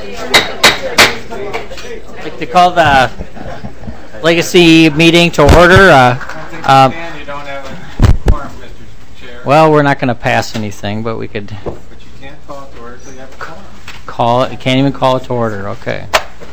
I'd like to call the Legacy meeting to order. You don't have a quorum, Mr. Chair. Well, we're not going to pass anything, but we could But you can't call it to order until you have a quorum. call it. You can't even call it to order. Okay.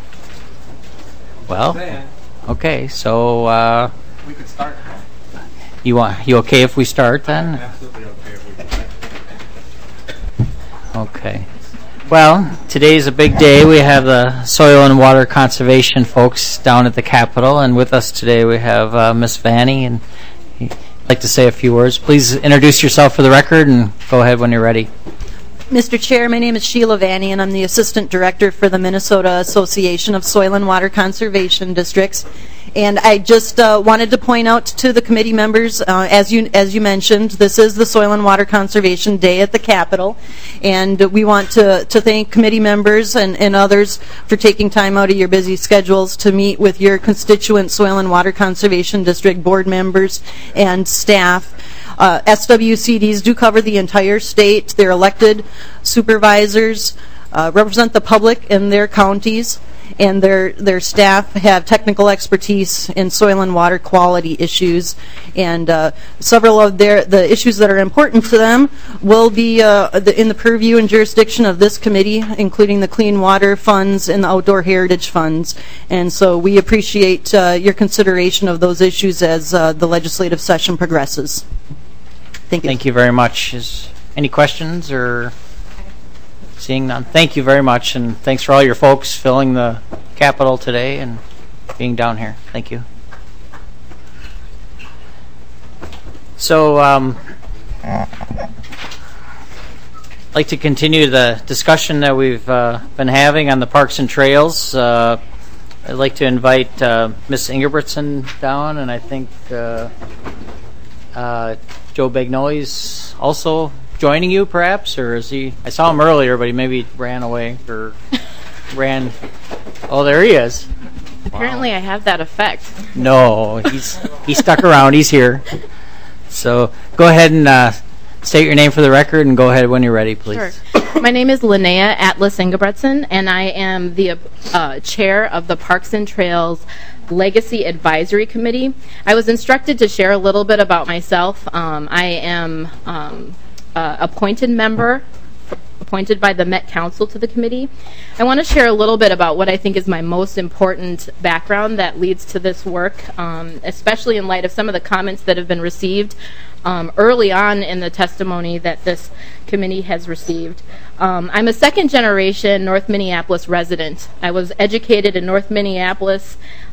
Well, Saying, okay. So we could start. you okay if we start then? Absolutely okay if we can start. Okay. Well, today's a big day. We have the soil and water conservation folks down at the Capitol, and with us today we have Miss Vanny, and I'd like to say a few words. Please introduce yourself for the record, and go ahead when you're ready. Mr. Chair, my name is Sheila Vanny, and I'm the Assistant Director for the Minnesota Association of Soil and Water Conservation Districts. And I just wanted to point out to the committee members, as you mentioned, this is the Soil and Water Conservation Day at the Capitol, and we want to thank committee members and others for taking time out of your busy schedules to meet with your constituent Soil and Water Conservation District board members and staff. SWCDs do cover the entire state. They're elected supervisors, represent the public in their counties, and their staff have technical expertise in soil and water quality issues. And several of the issues that are important to them will be in the purview and jurisdiction of this committee, including the Clean Water Funds and the Outdoor Heritage Funds. And so we appreciate your consideration of those issues as the legislative session progresses. Thank you. Thank you very much. Any questions or seeing none? Thank you very much, and thanks for all your folks filling the Capitol today and being down here. Thank you. So, I'd like to continue the discussion that we've been having on the parks and trails. I'd like to invite Miss Ingebrigtsen down, and I think Joe Bagnoli's also joining you, perhaps, or is he? I saw him earlier, but he maybe ran away or ran. Oh, there he is. Apparently, I have that effect. No, he's stuck around. He's here. So go ahead and state your name for the record, and go ahead when you're ready, please. Sure. My name is Linnea Atlas Ingebrigtsen, and I am the chair of the Parks and Trails Legacy Advisory Committee. I was instructed to share a little bit about myself. I am appointed member, appointed by the Met Council to the committee. I want to share a little bit about what I think is my most important background that leads to this work, especially in light of some of the comments that have been received early on in the testimony that this committee has received. I'm a second-generation North Minneapolis resident. I was educated in North Minneapolis,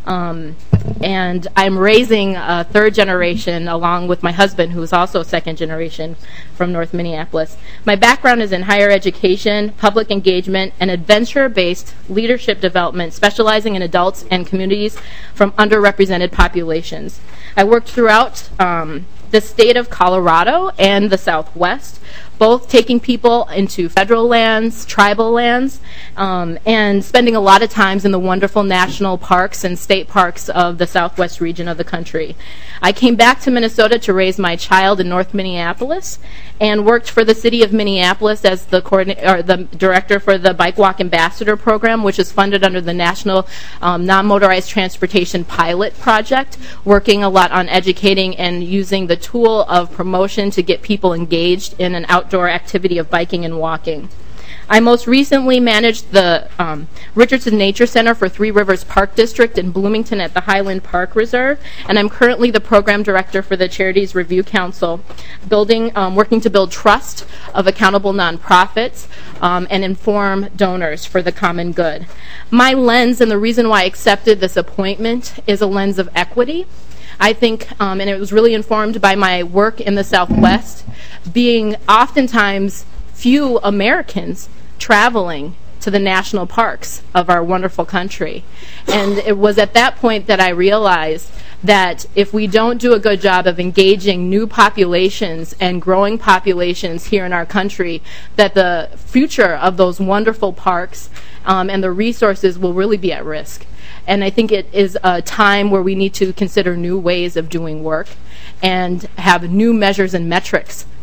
and I'm raising a third generation along with my husband, who is also a second generation from North Minneapolis. My background is in higher education, public engagement, and adventure-based leadership development, specializing in adults and communities from underrepresented populations. I worked throughout the state of Colorado and the Southwest, both taking people into federal lands, tribal lands, and spending a lot of times in the wonderful national parks and state parks of the Southwest region of the country. I came back to Minnesota to raise my child in North Minneapolis and worked for the city of Minneapolis as the director for the Bike Walk Ambassador program, which is funded under the National Non-Motorized Transportation Pilot Project, working a lot on educating and using the tool of promotion to get people engaged in an outdoor activity of biking and walking. I most recently managed the Richardson Nature Center for Three Rivers Park District in Bloomington at the Highland Park Reserve, and I'm currently the program director for the Charities Review Council, working to build trust of accountable nonprofits and inform donors for the common good. My lens, and the reason why I accepted this appointment, is a lens of equity. I think, and it was really informed by my work in the Southwest, being oftentimes few Americans traveling to the national parks of our wonderful country. And it was at that point that I realized that if we don't do a good job of engaging new populations and growing populations here in our country, that the future of those wonderful parks and the resources will really be at risk. And I think it is a time where we need to consider new ways of doing work and have new measures and metrics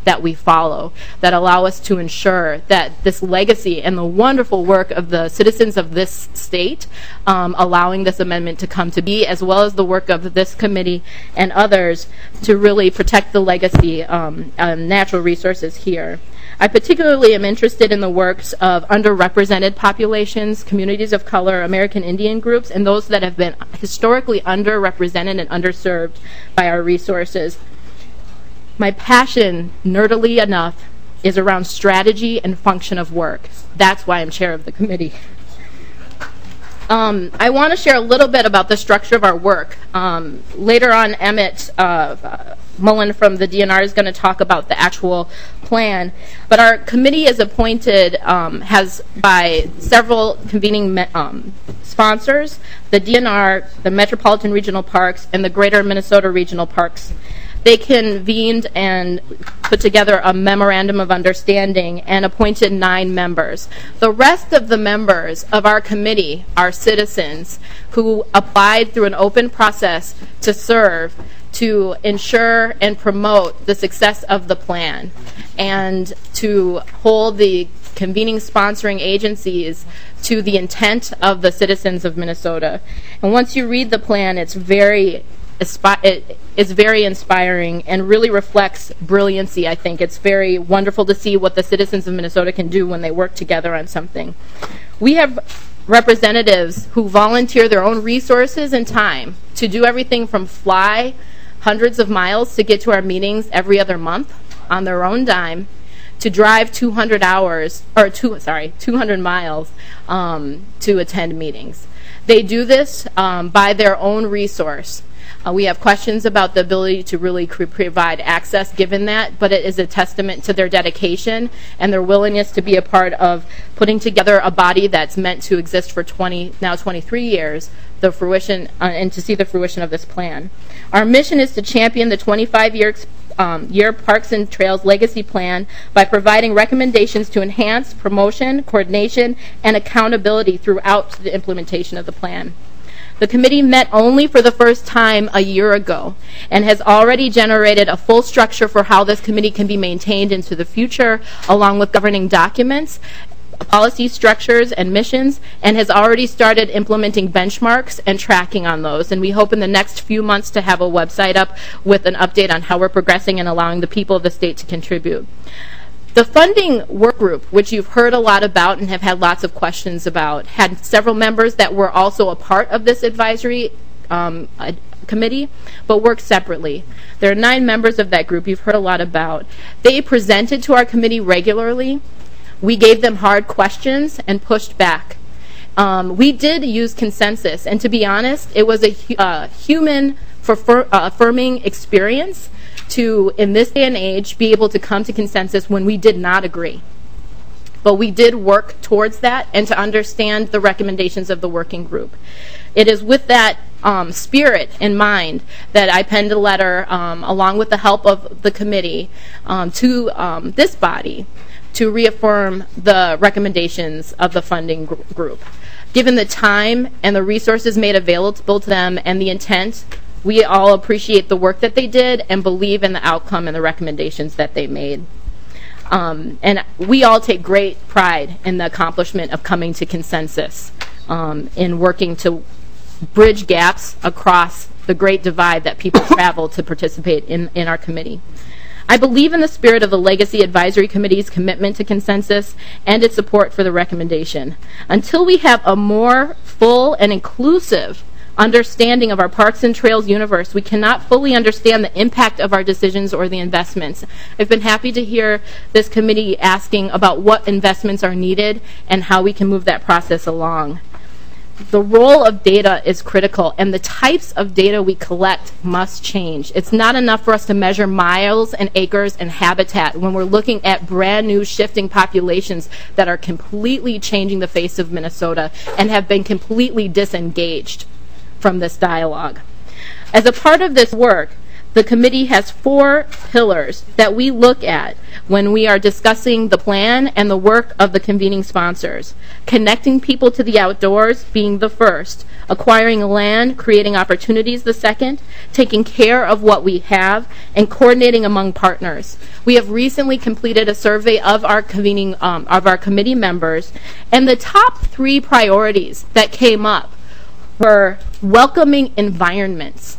that we follow that allow us to ensure that this legacy and the wonderful work of the citizens of this state allowing this amendment to come to be, as well as the work of this committee and others to really protect the legacy and natural resources here. I particularly am interested in the works of underrepresented populations, communities of color, American Indian groups, and those that have been historically underrepresented and underserved by our resources. My passion, nerdily enough, is around strategy and function of work. That's why I'm chair of the committee. I want to share a little bit about the structure of our work. Later on, Emmett Mullen from the DNR is going to talk about the actual plan. But our committee is appointed, has by several convening sponsors, the DNR, the Metropolitan Regional Parks, and the Greater Minnesota Regional Parks. They convened and put together a memorandum of understanding and appointed 9 members. The rest of the members of our committee are citizens who applied through an open process to serve to ensure and promote the success of the plan and to hold the convening sponsoring agencies to the intent of the citizens of Minnesota. And once you read the plan, it's very inspiring and really reflects brilliancy, I think. It's very wonderful to see what the citizens of Minnesota can do when they work together on something. We have representatives who volunteer their own resources and time to do everything from fly hundreds of miles to get to our meetings every other month on their own dime, to drive 200 miles to attend meetings. They do this by their own resource. We have questions about the ability to really provide access given that, but it is a testament to their dedication and their willingness to be a part of putting together a body that's meant to exist for 23 years, the fruition and to see the fruition of this plan. Our mission is to champion the 25-year Parks and Trails Legacy Plan by providing recommendations to enhance promotion, coordination, and accountability throughout the implementation of the plan. The committee met only for the first time a year ago and has already generated a full structure for how this committee can be maintained into the future, along with governing documents, policy structures, and missions, and has already started implementing benchmarks and tracking on those. And we hope in the next few months to have a website up with an update on how we're progressing and allowing the people of the state to contribute. The funding work group, which you've heard a lot about and have had lots of questions about, had several members that were also a part of this advisory committee, but worked separately. There are 9 members of that group you've heard a lot about. They presented to our committee regularly. We gave them hard questions and pushed back. We did use consensus, and to be honest, it was a human affirming experience to, in this day and age, be able to come to consensus when we did not agree. But we did work towards that and to understand the recommendations of the working group. It is with that spirit in mind that I penned a letter, along with the help of the committee, to this body to reaffirm the recommendations of the funding group. Given the time and the resources made available to them and the intent, we all appreciate the work that they did and believe in the outcome and the recommendations that they made. And we all take great pride in the accomplishment of coming to consensus in working to bridge gaps across the great divide that people travel to participate in our committee. I believe in the spirit of the Legacy Advisory Committee's commitment to consensus and its support for the recommendation. Until we have a more full and inclusive understanding of our Parks and Trails universe, we cannot fully understand the impact of our decisions or the investments. I've been happy to hear this committee asking about what investments are needed and how we can move that process along. The role of data is critical, and the types of data we collect must change. It's not enough for us to measure miles and acres and habitat when we're looking at brand new shifting populations that are completely changing the face of Minnesota and have been completely disengaged from this dialogue. As a part of this work, The committee has 4 pillars that we look at when we are discussing the plan and the work of the convening sponsors. Connecting people to the outdoors being the first, acquiring land, creating opportunities the second, taking care of what we have, and coordinating among partners. We have recently completed a survey of our convening of our committee members, and the top 3 priorities that came up were welcoming environments,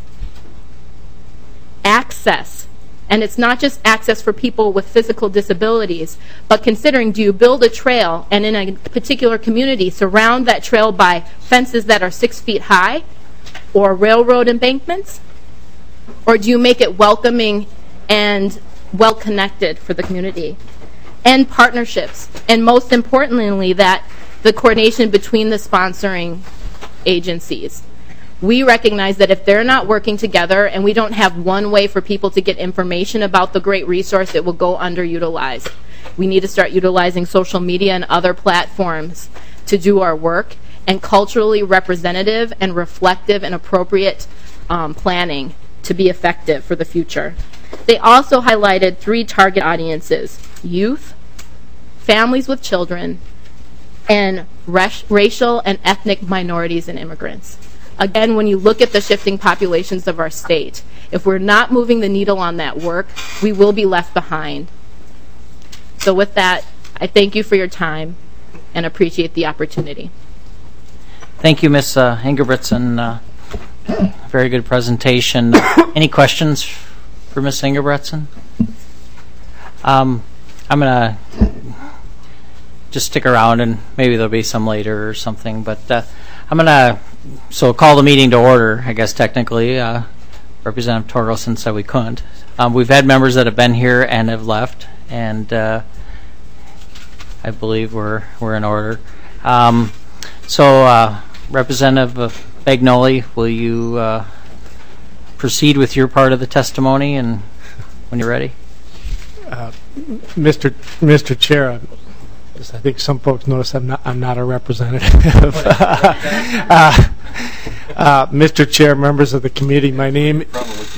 access, and it's not just access for people with physical disabilities, but considering, do you build a trail and in a particular community surround that trail by fences that are 6 feet high or railroad embankments? Or do you make it welcoming and well-connected for the community? And partnerships, and most importantly, that the coordination between the sponsoring agencies. We recognize that if they're not working together and we don't have one way for people to get information about the great resource, it will go underutilized. We need to start utilizing social media and other platforms to do our work, and culturally representative and reflective and appropriate planning to be effective for the future. They also highlighted 3 target audiences: youth, families with children, and racial and ethnic minorities and immigrants. Again, when you look at the shifting populations of our state, if we're not moving the needle on that work, we will be left behind. So with that, I thank you for your time and appreciate the opportunity. Thank you, Ms. Ingebretson. Very good presentation. Any questions for Ms. Ingebretson? I'm going to just stick around, and maybe there'll be some later or something, but I'm going to call the meeting to order, I guess, technically. Representative Torgelson said we couldn't. We've had members that have been here and have left, and I believe we're in order. Representative Bagnoli, will you proceed with your part of the testimony, and when you're ready? Mr. Chair, I think some folks notice I'm not a representative. Mr. Chair, members of the committee, my name is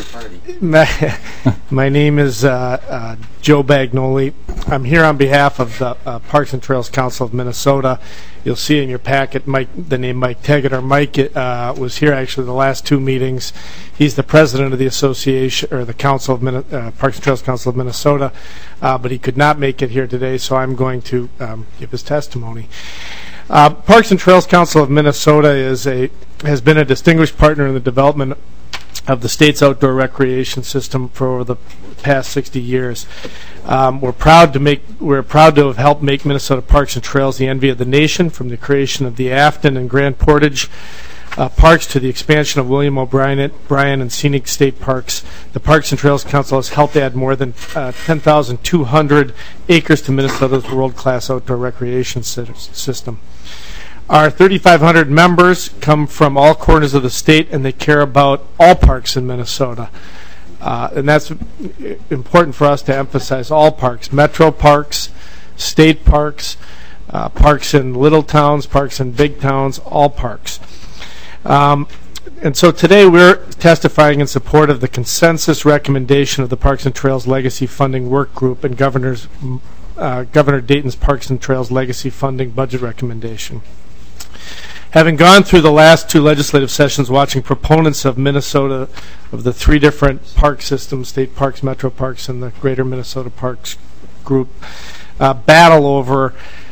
Joe Bagnoli. I'm here on behalf of the Parks and Trails Council of Minnesota. You'll see in your packet the name Mike Tegeter. Mike was here actually the last 2 meetings. He's the president of the association, or the Council of Parks and Trails Council of Minnesota, but he could not make it here today, so I'm going to give his testimony. Parks and Trails Council of Minnesota has been a distinguished partner in the development of the state's outdoor recreation system for over the past 60 years. We're proud to have helped make Minnesota Parks and Trails the envy of the nation, from the creation of the Afton and Grand Portage parks to the expansion of William O'Brien and Scenic State Parks. The Parks and Trails Council has helped add more than 10,200 acres to Minnesota's world-class outdoor recreation system. Our 3,500 members come from all corners of the state, and they care about all parks in Minnesota. And that's important for us to emphasize: all parks, metro parks, state parks, parks in little towns, parks in big towns, all parks. And so today we're testifying in support of the consensus recommendation of the Parks and Trails Legacy Funding Work Group and Governor Dayton's Parks and Trails Legacy Funding Budget Recommendation. Having gone through the last 2 legislative sessions watching proponents of Minnesota, of the 3 different park systems, state parks, metro parks, and the Greater Minnesota Parks Group, battle over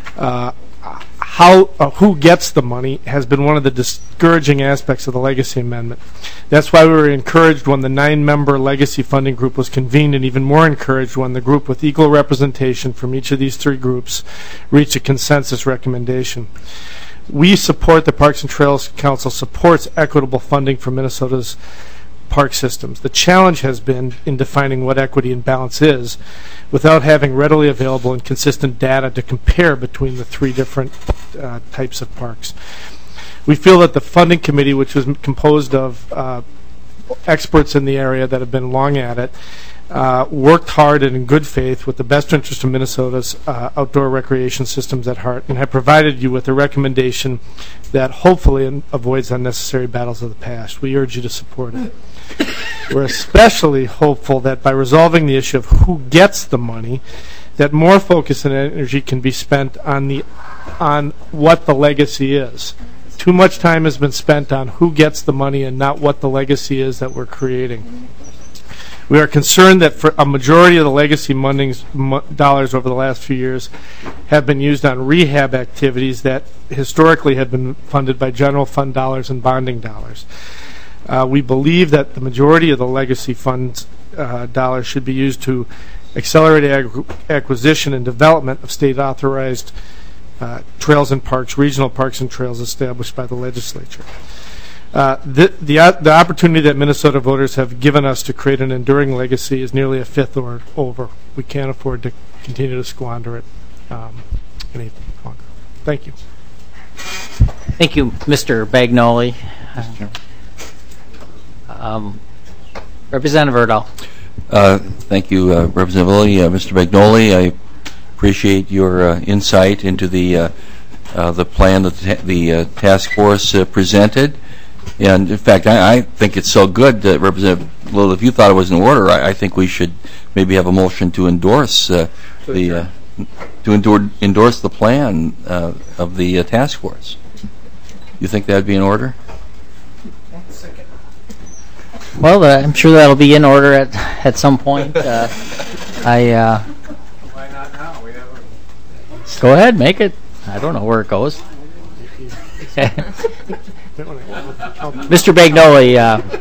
who gets the money, has been one of the discouraging aspects of the Legacy Amendment. That's why we were encouraged when the 9-member Legacy Funding Group was convened, and even more encouraged when the group with equal representation from each of these 3 groups reached a consensus recommendation. We support, the Parks and Trails Council supports equitable funding for Minnesota's park systems. The challenge has been in defining what equity and balance is without having readily available and consistent data to compare between the 3 different types of parks. We feel that the funding committee, which was composed of experts in the area that have been long at it, worked hard and in good faith with the best interest of Minnesota's outdoor recreation systems at heart, and have provided you with a recommendation that hopefully avoids unnecessary battles of the past. We urge you to support it. We're especially hopeful that by resolving the issue of who gets the money, that more focus and energy can be spent on what the legacy is. Too much time has been spent on who gets the money and not what the legacy is that we're creating. We are concerned that for a majority of the legacy dollars over the last few years have been used on rehab activities that historically had been funded by general fund dollars and bonding dollars. We believe that the majority of the legacy funds dollars should be used to accelerate acquisition and development of state-authorized trails and parks, regional parks and trails established by the legislature. The opportunity that Minnesota voters have given us to create an enduring legacy is nearly a fifth or over. We can't afford to continue to squander it any longer. Thank you. Thank you, Mr. Bagnoli. Representative Erdahl. Thank you, Representative Lilly. Mr. Bagnoli, I appreciate your insight into the plan that the task force presented. And in fact, I think it's so good that Representative Lilly, if you thought it was in order, I think we should maybe have a motion to endorse endorse the plan of the task force. You think that would be in order? Well, I'm sure that'll be in order at some point. Why not now? We have Go ahead, make it. I don't know where it goes. Mr. Bagnoli,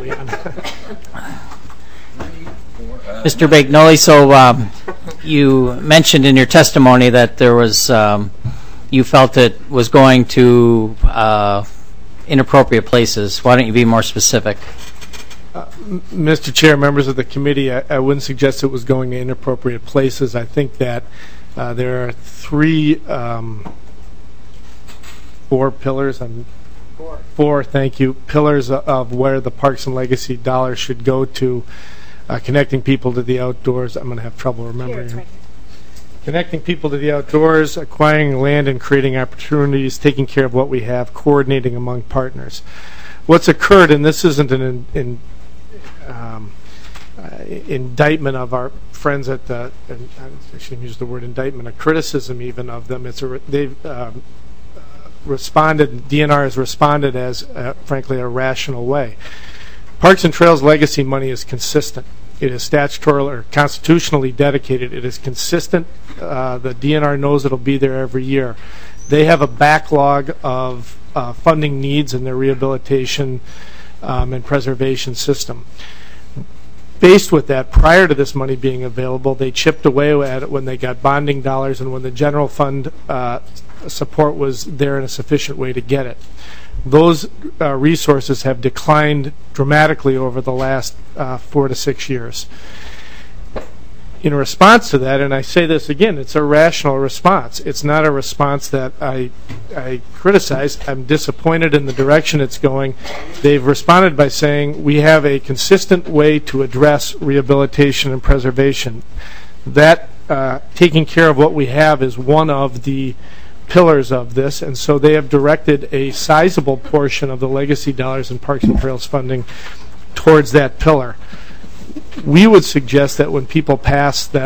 Mr. Bagnoli, so you mentioned in your testimony that there was, you felt it was going to inappropriate places. Why don't you be more specific? Mr. Chair, members of the committee, I wouldn't suggest it was going to inappropriate places. I think that there are four pillars. Four, thank you, pillars of where the Parks and Legacy dollars should go to. Connecting people to the outdoors. I'm going to have trouble remembering. Here, right. Connecting people to the outdoors, acquiring land and creating opportunities, taking care of what we have, coordinating among partners. What's occurred, and this isn't an indictment of our friends at the, I shouldn't use the word indictment, a criticism even of them. They've responded, DNR has responded as, frankly, a rational way. Parks and Trails legacy money is consistent. It is statutorily or constitutionally dedicated. It is consistent. The DNR knows it'll be there every year. They have a backlog of funding needs in their rehabilitation and preservation system. Faced with that, prior to this money being available, they chipped away at it when they got bonding dollars and when the general fund support was there in a sufficient way to get it. Those resources have declined dramatically over the last 4 to 6 years. In response to that, and I say this again, it's a rational response. It's not a response that I criticize. I'm disappointed in the direction it's going. They've responded by saying we have a consistent way to address rehabilitation and preservation. That taking care of what we have is one of the pillars of this, and so they have directed a sizable portion of the legacy dollars and Parks and Trails funding towards that pillar. We would suggest that when people pass the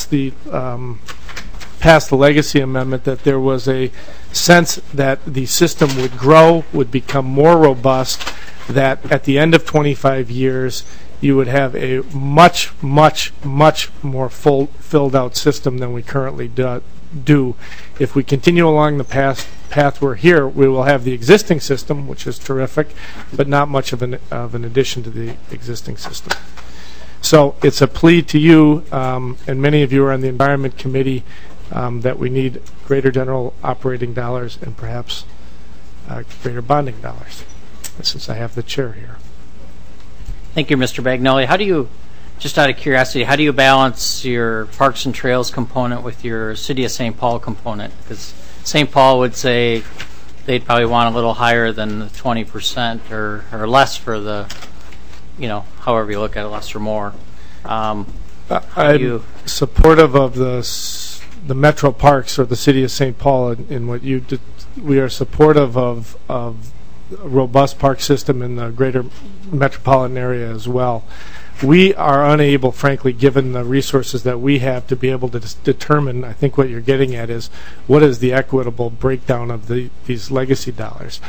legacy amendment, that there was a sense that the system would grow, would become more robust, that at the end of 25 years you would have a much, much, much more filled out system than we currently do. If we continue along the path we're here, we will have the existing system, which is terrific, but not much of an addition to the existing system. So it's a plea to you, and many of you are on the Environment Committee, that we need greater general operating dollars and perhaps greater bonding dollars, since I have the chair here. Thank you, Mr. Bagnoli. How do you, just out of curiosity, how do you balance your Parks and Trails component with your City of St. Paul component? Because St. Paul would say they'd probably want a little higher than the 20% or less for the, however you look at it, less or more. I'm supportive of the Metro Parks or the City of St. Paul in what you did. We are supportive of a robust park system in the greater metropolitan area as well. we are unable, frankly, given the resources that we have, to be able to determine. I think what you're getting at is what is the equitable breakdown of these legacy dollars.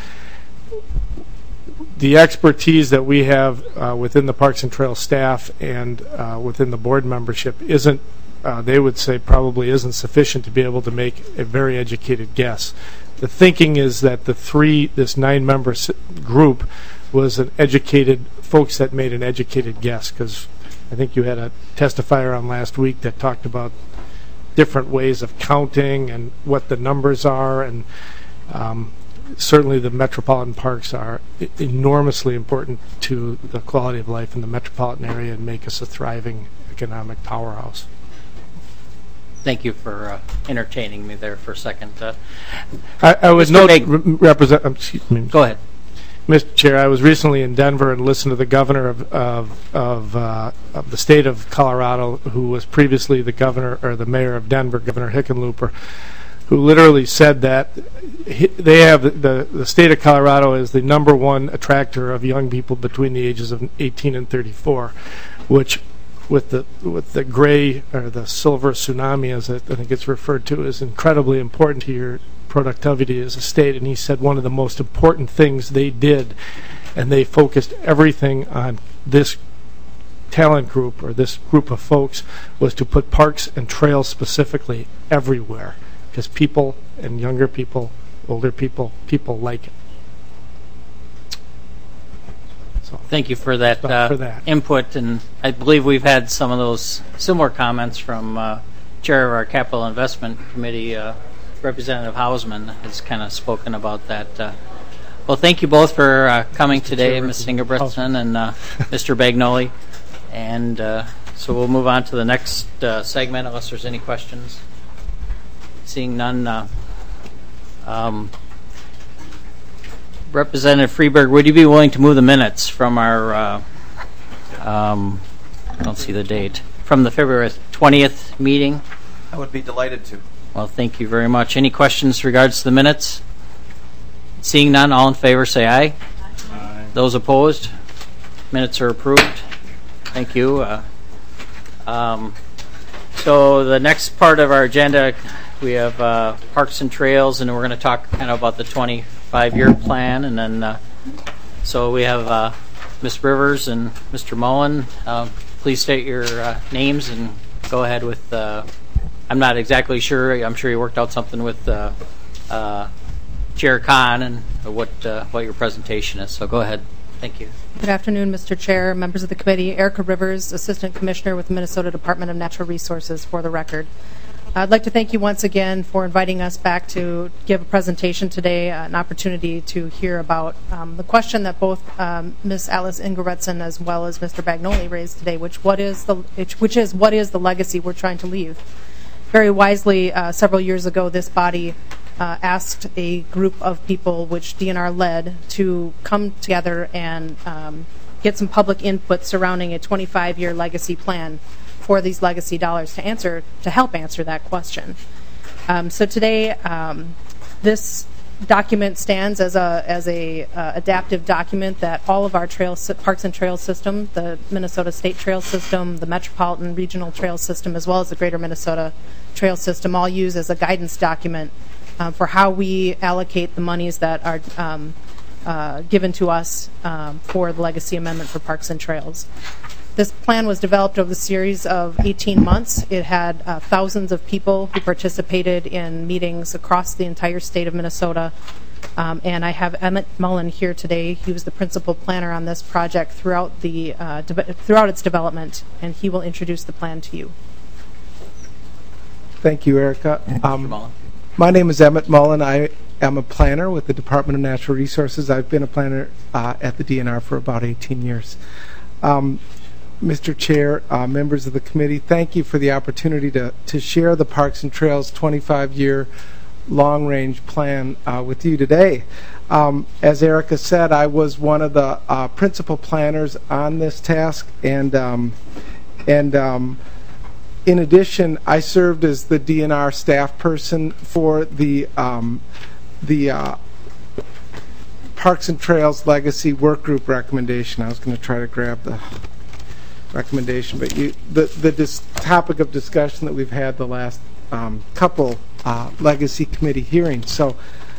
The expertise that we have within the Parks and Trails staff and within the board membership isn't, they would say, probably isn't sufficient to be able to make a very educated guess. The thinking is that this 9-member group was an educated, folks that made an educated guess, because I think you had a testifier on last week that talked about different ways of counting and what the numbers are, and certainly the metropolitan parks are enormously important to the quality of life in the metropolitan area and make us a thriving economic powerhouse. Thank you for entertaining me there for a second. I would note, excuse me. Go ahead. Mr. Chair, I was recently in Denver and listened to the governor of the state of Colorado, who was previously the governor or the mayor of Denver, Governor Hickenlooper, who literally said that they have the state of Colorado is the #1 attractor of young people between the ages of 18 and 34, which with the gray or the silver tsunami, as I think it's referred to, is incredibly important to your productivity as a state. And he said one of the most important things they did, and they focused everything on this talent group or this group of folks, was to put parks and trails specifically everywhere, because people and younger people, older people like it. So, thank you for that, input, and I believe we've had some of those similar comments from Chair of our Capital Investment Committee, Representative Hausman has kind of spoken about that. Well, thank you both for coming today, Ms. Ingebretson and Mr. Bagnoli. And so we'll move on to the next segment unless there's any questions. Seeing none, Representative Freeberg, would you be willing to move the minutes from our, I don't see the date, from the February 20th meeting? I would be delighted to. Well, thank you very much. Any questions regards to the minutes? Seeing none, all in favor say aye. Aye. Those opposed? Minutes are approved. Thank you. So the next part of our agenda, we have Parks and Trails, and we're going to talk kind of about the 25-year plan. And then, so we have Ms. Rivers and Mr. Mullen. Please state your names and go ahead with, I'm not exactly sure. I'm sure you worked out something with Chair Khan and what your presentation is. So go ahead. Thank you. Good afternoon, Mr. Chair, members of the committee. Erica Rivers, Assistant Commissioner with the Minnesota Department of Natural Resources, for the record. I'd like to thank you once again for inviting us back to give a presentation today, an opportunity to hear about the question that both Ms. Alice Ingebretson as well as Mr. Bagnoli raised today, which is what is the legacy we're trying to leave. Very wisely, several years ago, this body asked a group of people, which DNR led, to come together and get some public input surrounding a 25-year legacy plan for these legacy dollars to help answer that question. So today, this document stands as a adaptive document that all of our parks and trails system, the Minnesota State Trail System, the Metropolitan Regional Trail System, as well as the Greater Minnesota Trail System, all use as a guidance document for how we allocate the monies that are given to us for the Legacy Amendment for Parks and Trails. This plan was developed over the series of 18 months. It had thousands of people who participated in meetings across the entire state of Minnesota. And I have Emmett Mullen here today. He was the principal planner on this project throughout its development, and he will introduce the plan to you. Thank you, Erica. My name is Emmett Mullen. I am a planner with the Department of Natural Resources. I've been a planner at the DNR for about 18 years. Mr. Chair, members of the committee, thank you for the opportunity to share the Parks and Trails 25-year long-range plan with you today. As Erica said, I was one of the principal planners on this task, and in addition, I served as the DNR staff person for the Parks and Trails Legacy Work Group recommendation. I was going to try to grab the recommendation, but the topic of discussion that we've had the last couple legacy committee hearings. So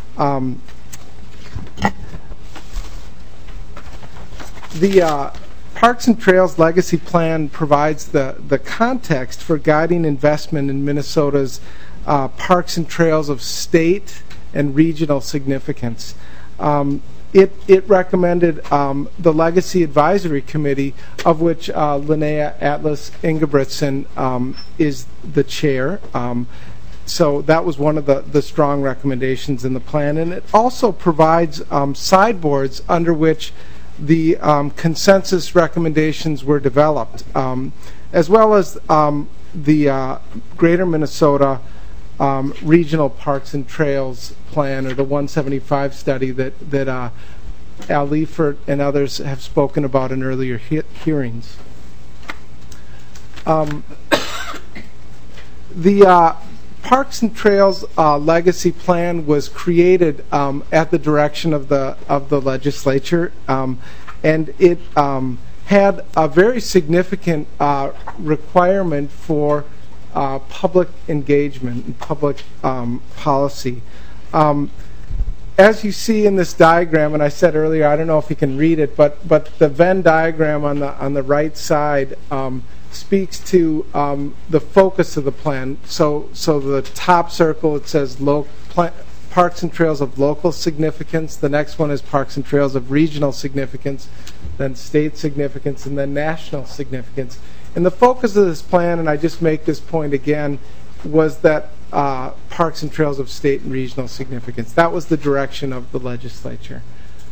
the Parks and Trails Legacy Plan provides the context for guiding investment in Minnesota's parks and trails of state and regional significance. It recommended the Legacy Advisory Committee, of which Linnea Atlas Ingebrigtsen is the chair. So that was one of the strong recommendations in the plan. And it also provides sideboards under which the consensus recommendations were developed, as well as the Greater Minnesota Regional Parks and Trails Plan, or the 175 study that Al Liefert and others have spoken about in earlier hearings. The Parks and Trails Legacy Plan was created at the direction of the legislature, and it had a very significant requirement for public engagement and public policy. As you see in this diagram, and I said earlier, I don't know if you can read it, but the Venn diagram on the right side speaks to the focus of the plan. So the top circle, it says Parks and Trails of local significance. The next one is Parks and Trails of regional significance, then state significance, and then national significance. And the focus of this plan, and I just make this point again, was that Parks and Trails of state and regional significance. That was the direction of the legislature.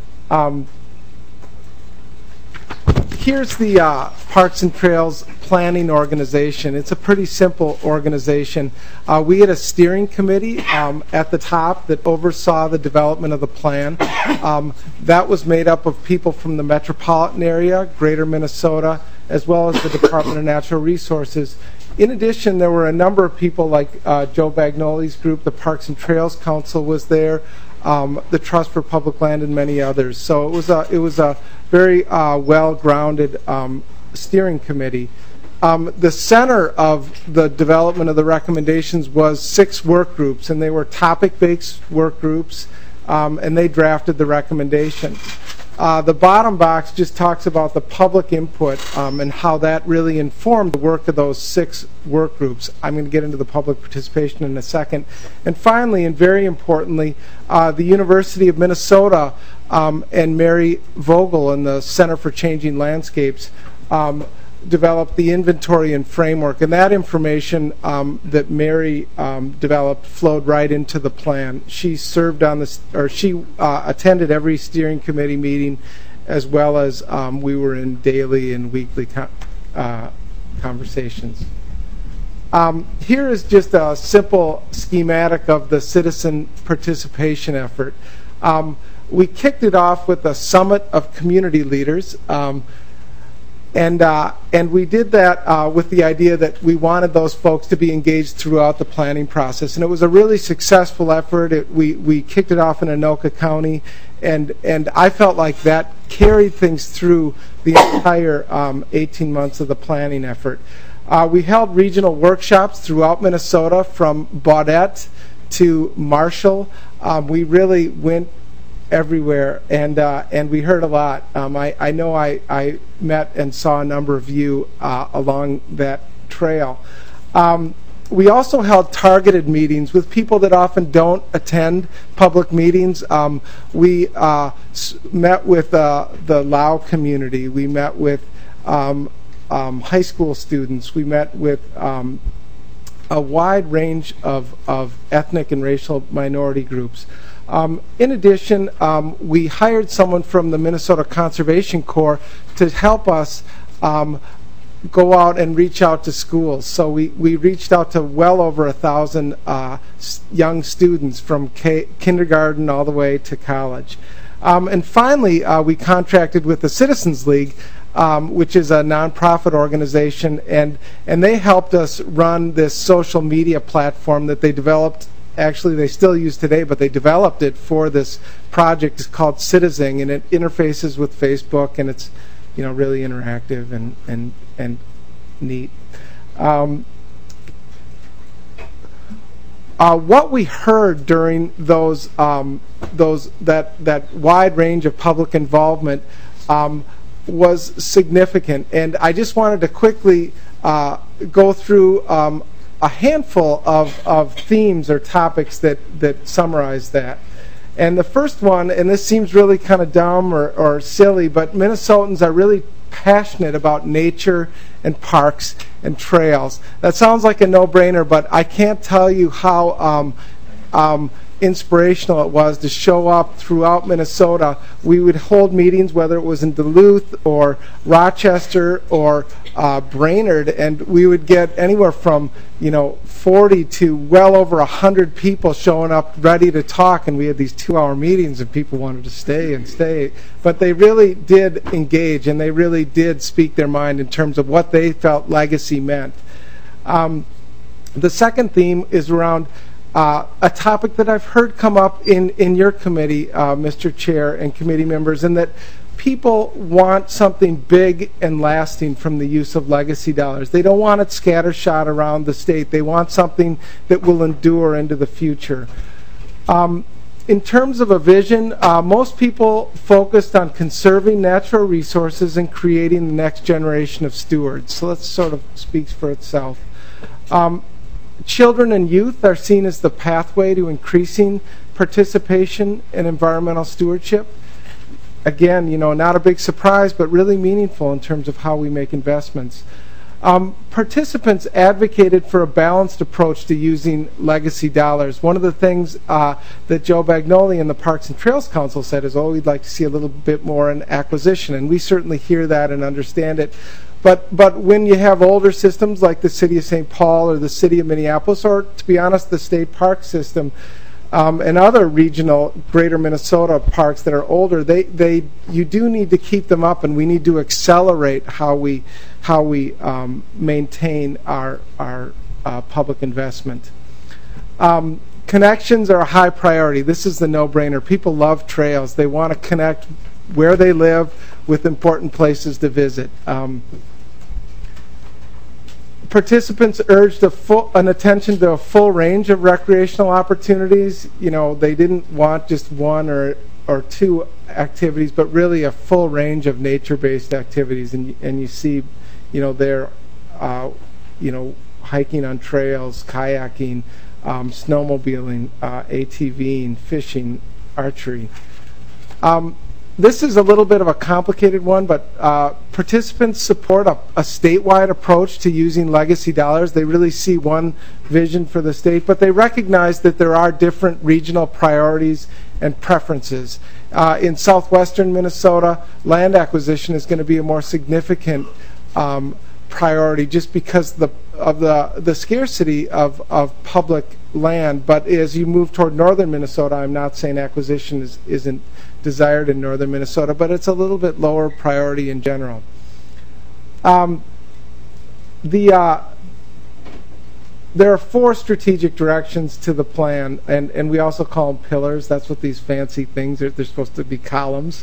Here's the Parks and Trails Planning Organization. It's a pretty simple organization. We had a steering committee at the top that oversaw the development of the plan. That was made up of people from the metropolitan area, Greater Minnesota, as well as the Department of Natural Resources. In addition, there were a number of people like Joe Bagnoli's group, the Parks and Trails Council was there, the Trust for Public Land, and many others. So it was a very well-grounded steering committee. The center of the development of the recommendations was 6 work groups, and they were topic-based work groups, and they drafted the recommendation. The bottom box just talks about the public input and how that really informed the work of those 6 work groups. I'm going to get into the public participation in a second. And finally, and very importantly, the University of Minnesota and Mary Vogel and the Center for Changing Landscapes developed the inventory and framework, and that information that Mary developed flowed right into the plan. She served on this, or she attended every steering committee meeting, as well as we were in daily and weekly conversations. Here is just a simple schematic of the citizen participation effort. We kicked it off with a summit of community leaders. And we did that with the idea that we wanted those folks to be engaged throughout the planning process. And it was a really successful effort. We kicked it off in Anoka County, and I felt like that carried things through the entire 18 months of the planning effort. We held regional workshops throughout Minnesota, from Baudette to Marshall. We really went everywhere, and we heard a lot. I know I met and saw a number of you along that trail. We also held targeted meetings with people that often don't attend public meetings. We met with the Lao community. We met with high school students. We met with a wide range of ethnic and racial minority groups. In addition, we hired someone from the Minnesota Conservation Corps to help us go out and reach out to schools. So we reached out to well over 1,000 young students from kindergarten all the way to college. And finally, we contracted with the Citizens League, which is a nonprofit organization, and they helped us run this social media platform that they developed. Actually, they still use today, but they developed it for this project. It's called Citizing, and it interfaces with Facebook, and it's really interactive and neat. What we heard during that wide range of public involvement was significant, and I just wanted to quickly go through a handful of themes or topics that summarize that. And the first one, and this seems really kind of dumb or silly, but Minnesotans are really passionate about nature and parks and trails. That sounds like a no-brainer, but I can't tell you how inspirational it was to show up throughout Minnesota. We would hold meetings, whether it was in Duluth or Rochester or Brainerd, and we would get anywhere from 40 to well over 100 people showing up ready to talk, and we had these 2-hour meetings and people wanted to stay and stay. But they really did engage, and they really did speak their mind in terms of what they felt legacy meant. The second theme is around a topic that I've heard come up in your committee, Mr. Chair and committee members, and that people want something big and lasting from the use of legacy dollars. They don't want it scattershot around the state. They want something that will endure into the future. In terms of a vision, most people focused on conserving natural resources and creating the next generation of stewards. So that sort of speaks for itself. Children and youth are seen as the pathway to increasing participation in environmental stewardship. Again, not a big surprise, but really meaningful in terms of how we make investments. Participants advocated for a balanced approach to using legacy dollars. One of the things that Joe Bagnoli and the Parks and Trails Council said is, we'd like to see a little bit more in acquisition, and we certainly hear that and understand it. But when you have older systems like the City of St. Paul or the City of Minneapolis, or to be honest, the state park system, and other regional greater Minnesota parks that are older, you do need to keep them up, and we need to accelerate how we maintain our public investment. Connections are a high priority. This is the no-brainer. People love trails. They want to connect where they live with important places to visit. Participants urged an attention to a full range of recreational opportunities. They didn't want just one or two activities, but really a full range of nature-based activities. And you see, there, hiking on trails, kayaking, snowmobiling, ATVing, fishing, archery. This is a little bit of a complicated one, but participants support a statewide approach to using legacy dollars. They really see one vision for the state, but they recognize that there are different regional priorities and preferences. In southwestern Minnesota, land acquisition is going to be a more significant priority just because of the scarcity of public land. But as you move toward northern Minnesota, I'm not saying acquisition isn't desired in northern Minnesota, but it's a little bit lower priority in general. There are 4 strategic directions to the plan, and we also call them pillars. That's what these fancy things are. They're supposed to be columns.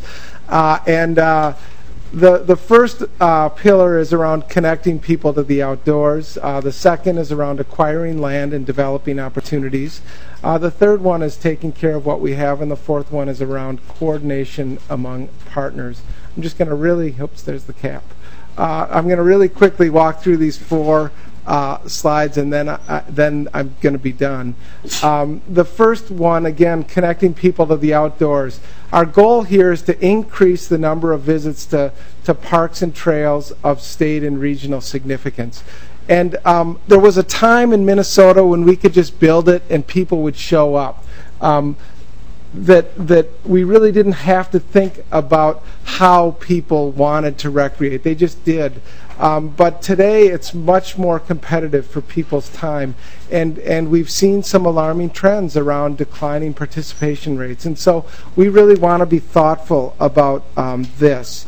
The first pillar is around connecting people to the outdoors. The second is around acquiring land and developing opportunities. The third one is taking care of what we have, and the fourth one is around coordination among partners. I'm just going to really, oops, there's the cap. I'm going to really quickly walk through these 4 slides, and then I'm going to be done. The first one, again, connecting people to the outdoors. Our goal here is to increase the number of visits to parks and trails of state and regional significance. And there was a time in Minnesota when we could just build it and people would show up. That we really didn't have to think about how people wanted to recreate. They just did. But today it's much more competitive for people's time, and we've seen some alarming trends around declining participation rates. And so we really want to be thoughtful about this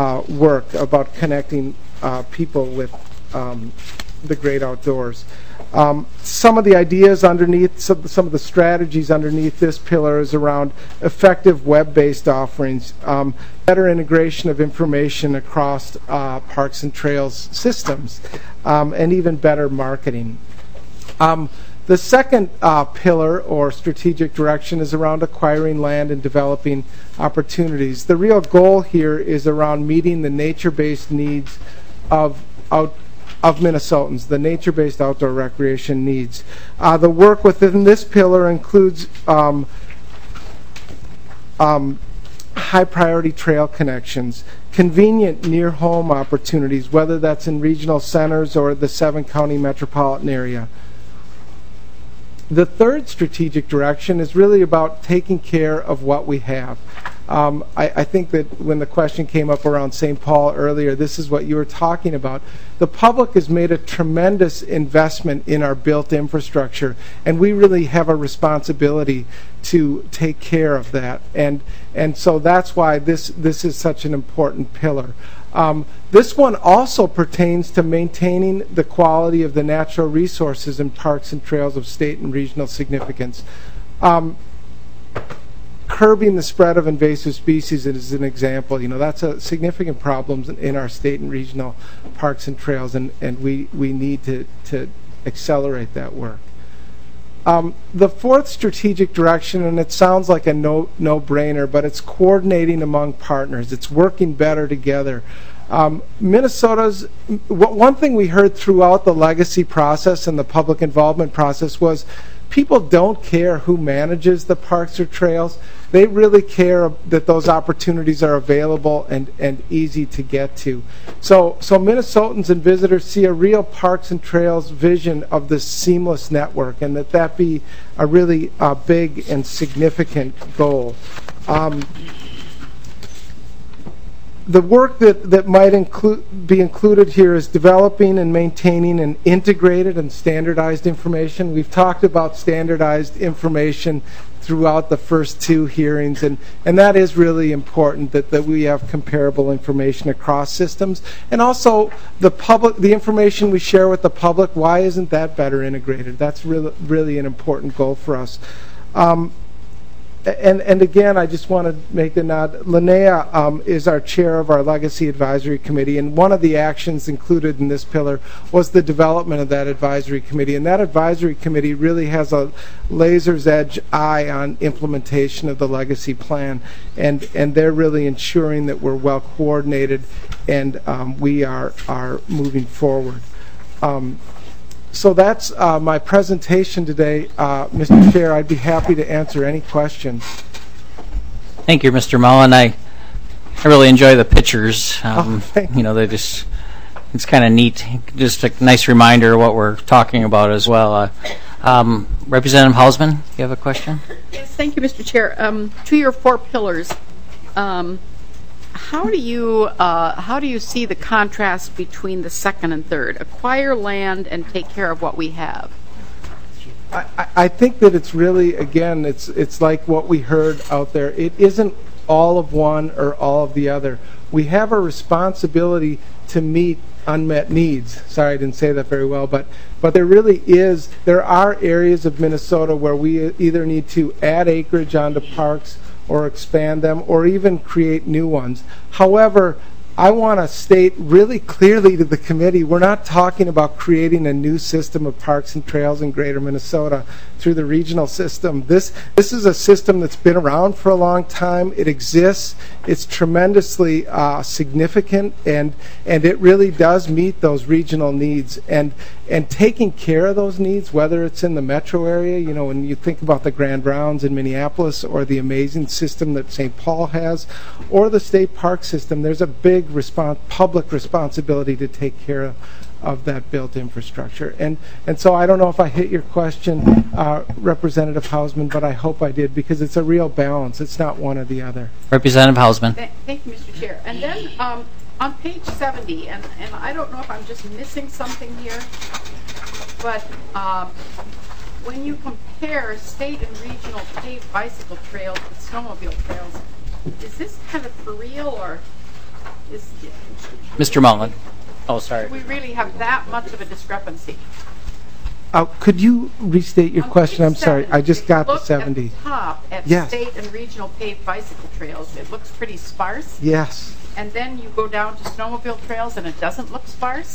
work, about connecting people with the great outdoors. Some of the ideas underneath, some of the strategies underneath this pillar is around effective web-based offerings, better integration of information across Parks and Trails systems, and even better marketing. The second pillar or strategic direction is around acquiring land and developing opportunities. The real goal here is around meeting the nature-based needs of Minnesotans, the nature-based outdoor recreation needs. The work within this pillar includes high-priority trail connections, convenient near-home opportunities, whether that's in regional centers or the 7-county metropolitan area. The third strategic direction is really about taking care of what we have. I think that when the question came up around St. Paul earlier, this is what you were talking about. The public has made a tremendous investment in our built infrastructure, and we really have a responsibility to take care of that. And so that's why this is such an important pillar. This one also pertains to maintaining the quality of the natural resources and parks and trails of state and regional significance. Curbing the spread of invasive species is an example. You know, that's a significant problem in our state and regional parks and trails, and we need to accelerate that work. The fourth strategic direction, and it sounds like a no-brainer, but it's coordinating among partners. It's working better together. Minnesota's one thing we heard throughout the legacy process and the public involvement process was people don't care who manages the parks or trails. They really care that those opportunities are available and easy to get to. So Minnesotans and visitors see a real parks and trails vision of this seamless network, and that be a really big and significant goal. The work that might be included here is developing and maintaining an integrated and standardized information. We've talked about standardized information throughout the first two hearings, and that is really important that we have comparable information across systems. And also the information we share with the public, why isn't that better integrated? That's really an important goal for us. And again, I just want to make the nod. Linnea is our chair of our Legacy Advisory Committee, and one of the actions included in this pillar was the development of that advisory committee. And that advisory committee really has a laser's edge eye on implementation of the Legacy Plan, and they're really ensuring that we're well coordinated and we are moving forward. So that's my presentation today. Mr. Chair, I'd be happy to answer any questions. Thank you, Mr. Mullen. I really enjoy the pictures. You know, it's kind of neat. Just a nice reminder of what we're talking about as well. Representative Hausman, you have a question? Yes, thank you, Mr. Chair. To your 4 pillars, how do you see the contrast between the second and third? Acquire land and take care of what we have. I think that it's really, again, it's like what we heard out there. It isn't all of one or all of the other. We have a responsibility to meet unmet needs. Sorry, I didn't say that very well, but there are areas of Minnesota where we either need to add acreage onto parks or expand them, or even create new ones. However, I want to state really clearly to the committee, we're not talking about creating a new system of parks and trails in greater Minnesota through the regional system. This is a system that's been around for a long time. It exists. It's tremendously significant, and it really does meet those regional needs. And taking care of those needs, whether it's in the metro area, you know, when you think about the Grand Rounds in Minneapolis, or the amazing system that St. Paul has, or the state park system, there's a big public responsibility to take care of that built infrastructure. And so I don't know if I hit your question, Representative Hausman, but I hope I did, because it's a real balance. It's not one or the other. Representative Hausman. Thank you, Mr. Chair. And then on page 70, and I don't know if I'm just missing something here, but when you compare state and regional paved bicycle trails with snowmobile trails, is this kind of for real, or is Mr. Mullen? Oh, sorry. Do we really have that much of a discrepancy? Could you restate your On question? page I'm sorry. 70, I just got the Look 70. at the top at Yes. state and regional paved bicycle trails. It looks pretty sparse. Yes. And then you go down to snowmobile trails and it doesn't look sparse.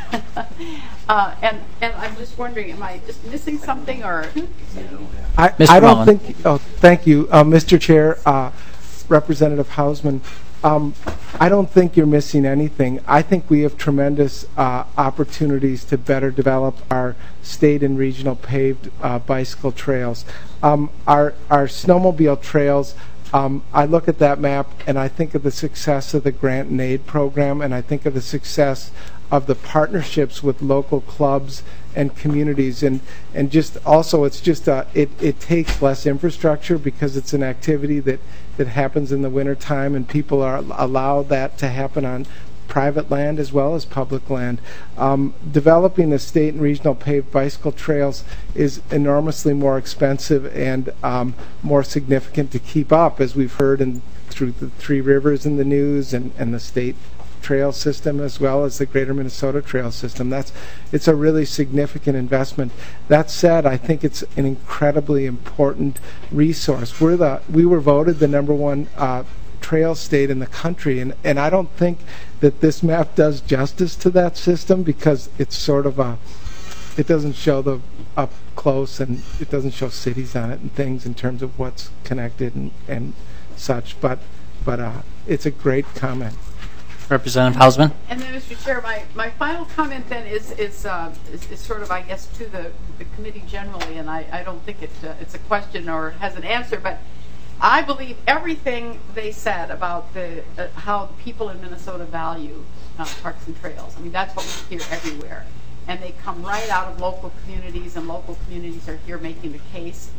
And I'm just wondering, am I just missing something or? I Mr. don't Mullen. think. Oh, thank you, Mr. Chair, Representative Hausman. I don't think you're missing anything. I think we have tremendous opportunities to better develop our state and regional paved bicycle trails. Our snowmobile trails. I look at that map and I think of the success of the Grant and Aid program, and I think of the success of the partnerships with local clubs and communities, and just also it's just it takes less infrastructure because it's an activity that happens in the wintertime, and people are allowed that to happen on private land as well as public land. Developing the state and regional paved bicycle trails is enormously more expensive and more significant to keep up, as we've heard through the Three Rivers in the news and the state trail system as well as the Greater Minnesota Trail System. It's a really significant investment. That said, I think it's an incredibly important resource. We were voted the #1 trail state in the country, and I don't think that this map does justice to that system because it's sort of it doesn't show the up close, and it doesn't show cities on it and things in terms of what's connected and such, but it's a great comment. Representative Hausman. And then, Mr. Chair, my final comment then is sort of, I guess, to the committee generally, and I don't think it's a question or has an answer, but I believe everything they said about how the people in Minnesota value parks and trails. I mean, that's what we hear everywhere. And they come right out of local communities, and local communities are here making the case.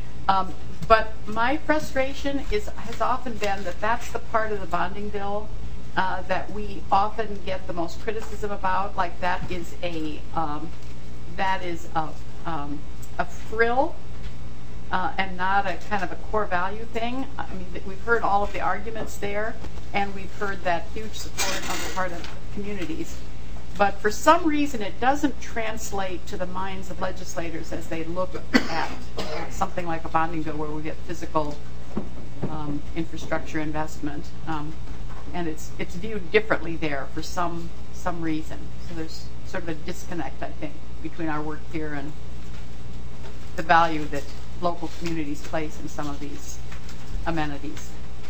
But my frustration has often been that that's the part of the bonding bill that we often get the most criticism about. Like that is a frill and not a kind of a core value thing. I mean, we've heard all of the arguments there, and we've heard that huge support on the part of communities. But for some reason, it doesn't translate to the minds of legislators as they look at something like a bonding bill where we get physical infrastructure investment. And it's viewed differently there for some reason. So there's sort of a disconnect, I think, between our work here and the value that local communities place in some of these amenities.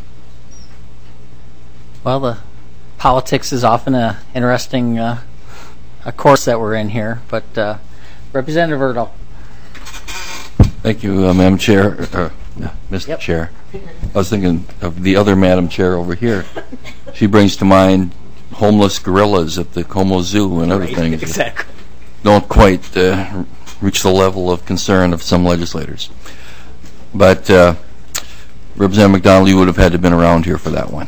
Well, the politics is often an interesting a course that we're in here, but Representative Erdahl. Thank you, Madam Chair, Mr. Chair. I was thinking of the other Madam Chair over here. She brings to mind homeless gorillas at the Como Zoo and other things. Exactly. Don't quite reach the level of concern of some legislators. But Representative McDonald, you would have had to have been around here for that one.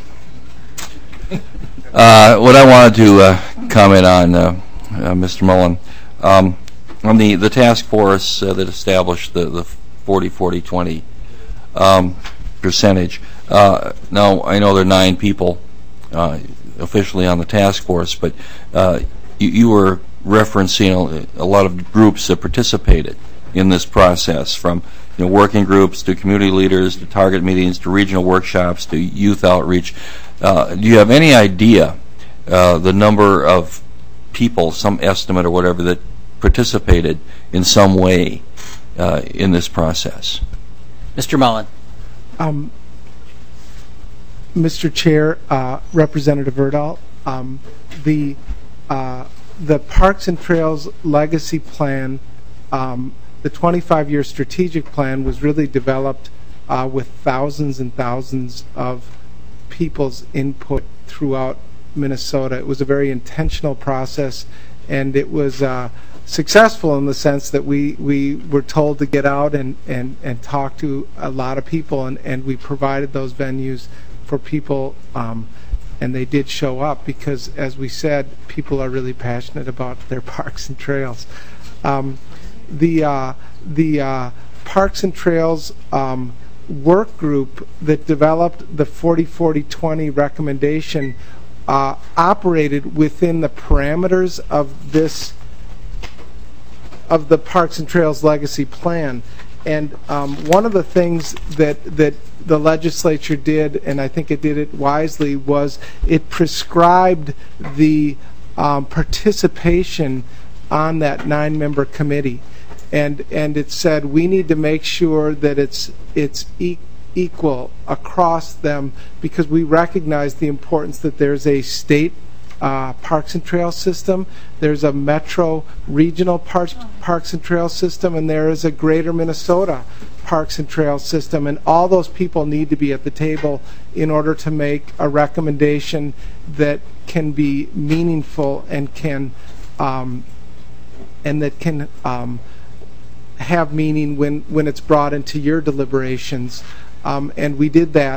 What I wanted to comment on, Mr. Mullen, on the task force that established the 40-40-20 percentage. Now, I know there are 9 people officially on the task force, but you were referencing a lot of groups that participated in this process, from working groups to community leaders to target meetings to regional workshops to youth outreach. Do you have any idea the number of people, some estimate or whatever, that participated in some way in this process? Mr. Mullen. Mr. Chair, Representative Erdahl, the Parks and Trails Legacy Plan, the 25-year strategic plan was really developed with thousands and thousands of people's input throughout Minnesota. It was a very intentional process, and it was successful in the sense that we were told to get out and talk to a lot of people, and we provided those venues for people, and they did show up because, as we said, people are really passionate about their parks and trails. The Parks and Trails work group that developed the 40-40-20 recommendation operated within the parameters of of the Parks and Trails Legacy Plan. And one of the things that the legislature did, and I think it did it wisely, was it prescribed the participation on that 9-member committee. And it said we need to make sure that it's equal across them, because we recognize the importance that there's a state Parks and Trail system, there's a metro regional Parks and Trail system, and there is a greater Minnesota Parks and Trail system, and all those people need to be at the table in order to make a recommendation that can be meaningful and can have meaning when it's brought into your deliberations. And we did that,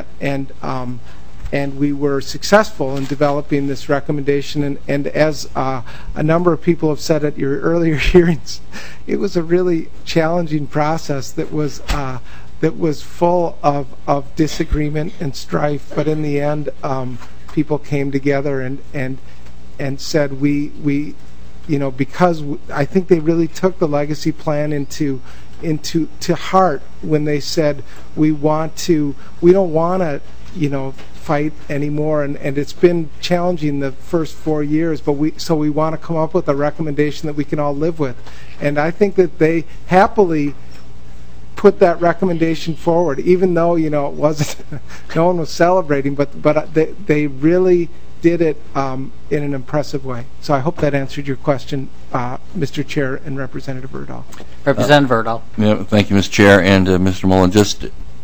and we were successful in developing this recommendation. And as a number of people have said at your earlier hearings, it was a really challenging process that was full of disagreement and strife. But in the end, people came together and said we because I think they really took the legacy plan into heart when they said we don't want to fight anymore, and it's been challenging the first 4 years, but we want to come up with a recommendation that we can all live with. And I think that they happily put that recommendation forward, even though it wasn't no one was celebrating, but they really did it in an impressive way. So I hope that answered your question, Mr. Chair and Representative Erdahl. Representative Erdahl. Yeah, thank you, Mr. Chair, and Mr. Mullen. Just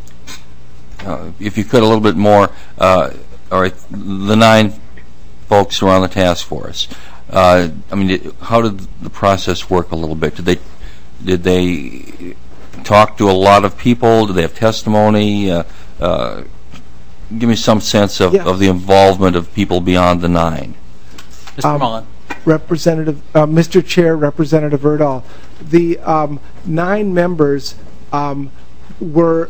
if you could a little bit more. All right, the 9 folks who are on the task force. How did the process work a little bit? Did they talk to a lot of people? Did they have testimony? Give me some sense of the involvement of people beyond the 9. Mr. Mullen. Mr. Chair, Representative Erdahl, the 9 members were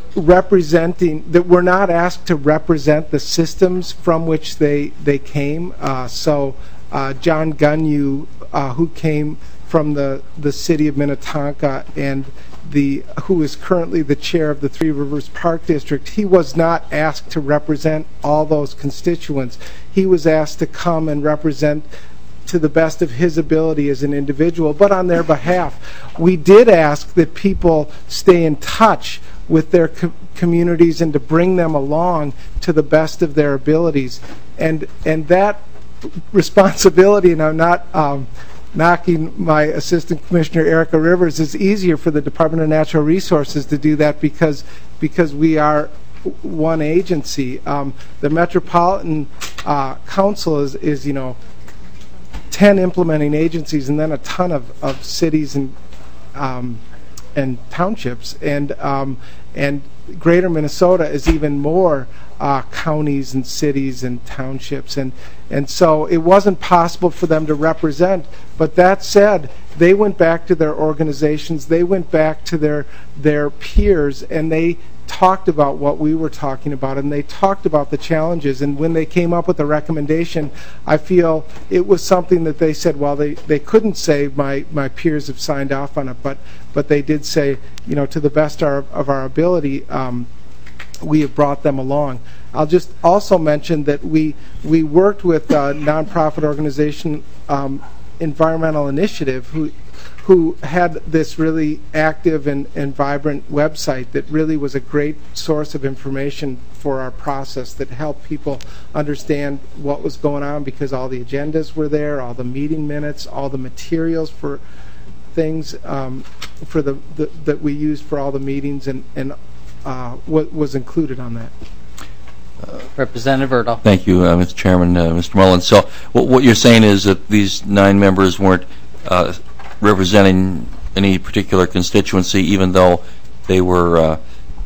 not asked to represent the systems from which they came. So John Gunyu, who came from the city of Minnetonka and who is currently the chair of the Three Rivers Park District, he was not asked to represent all those constituents. He was asked to come and represent to the best of his ability as an individual, but on their behalf. We did ask that people stay in touch with their communities and to bring them along to the best of their abilities. And that responsibility, and I'm not knocking my Assistant Commissioner Erica Rivers, is easier for the Department of Natural Resources to do that because we are one agency. The Metropolitan Council is 10 implementing agencies, and then a ton of cities and townships, and Greater Minnesota is even more counties and cities and townships, and so it wasn't possible for them to represent. But that said, they went back to their organizations, they went back to their peers, and they talked about what we were talking about, and they talked about the challenges. And when they came up with a recommendation, I feel it was something that they said, well, they couldn't say my peers have signed off on it, but they did say, to the best of our ability, we have brought them along. I'll just also mention that we worked with a nonprofit organization, Environmental Initiative, who had this really active and vibrant website that really was a great source of information for our process that helped people understand what was going on, because all the agendas were there, all the meeting minutes, all the materials for things that we used for all the meetings, and what was included on that. Representative Erdahl. Thank you, Mr. Chairman, Mr. Mullen. So what you're saying is that these 9 members weren't representing any particular constituency, even though they were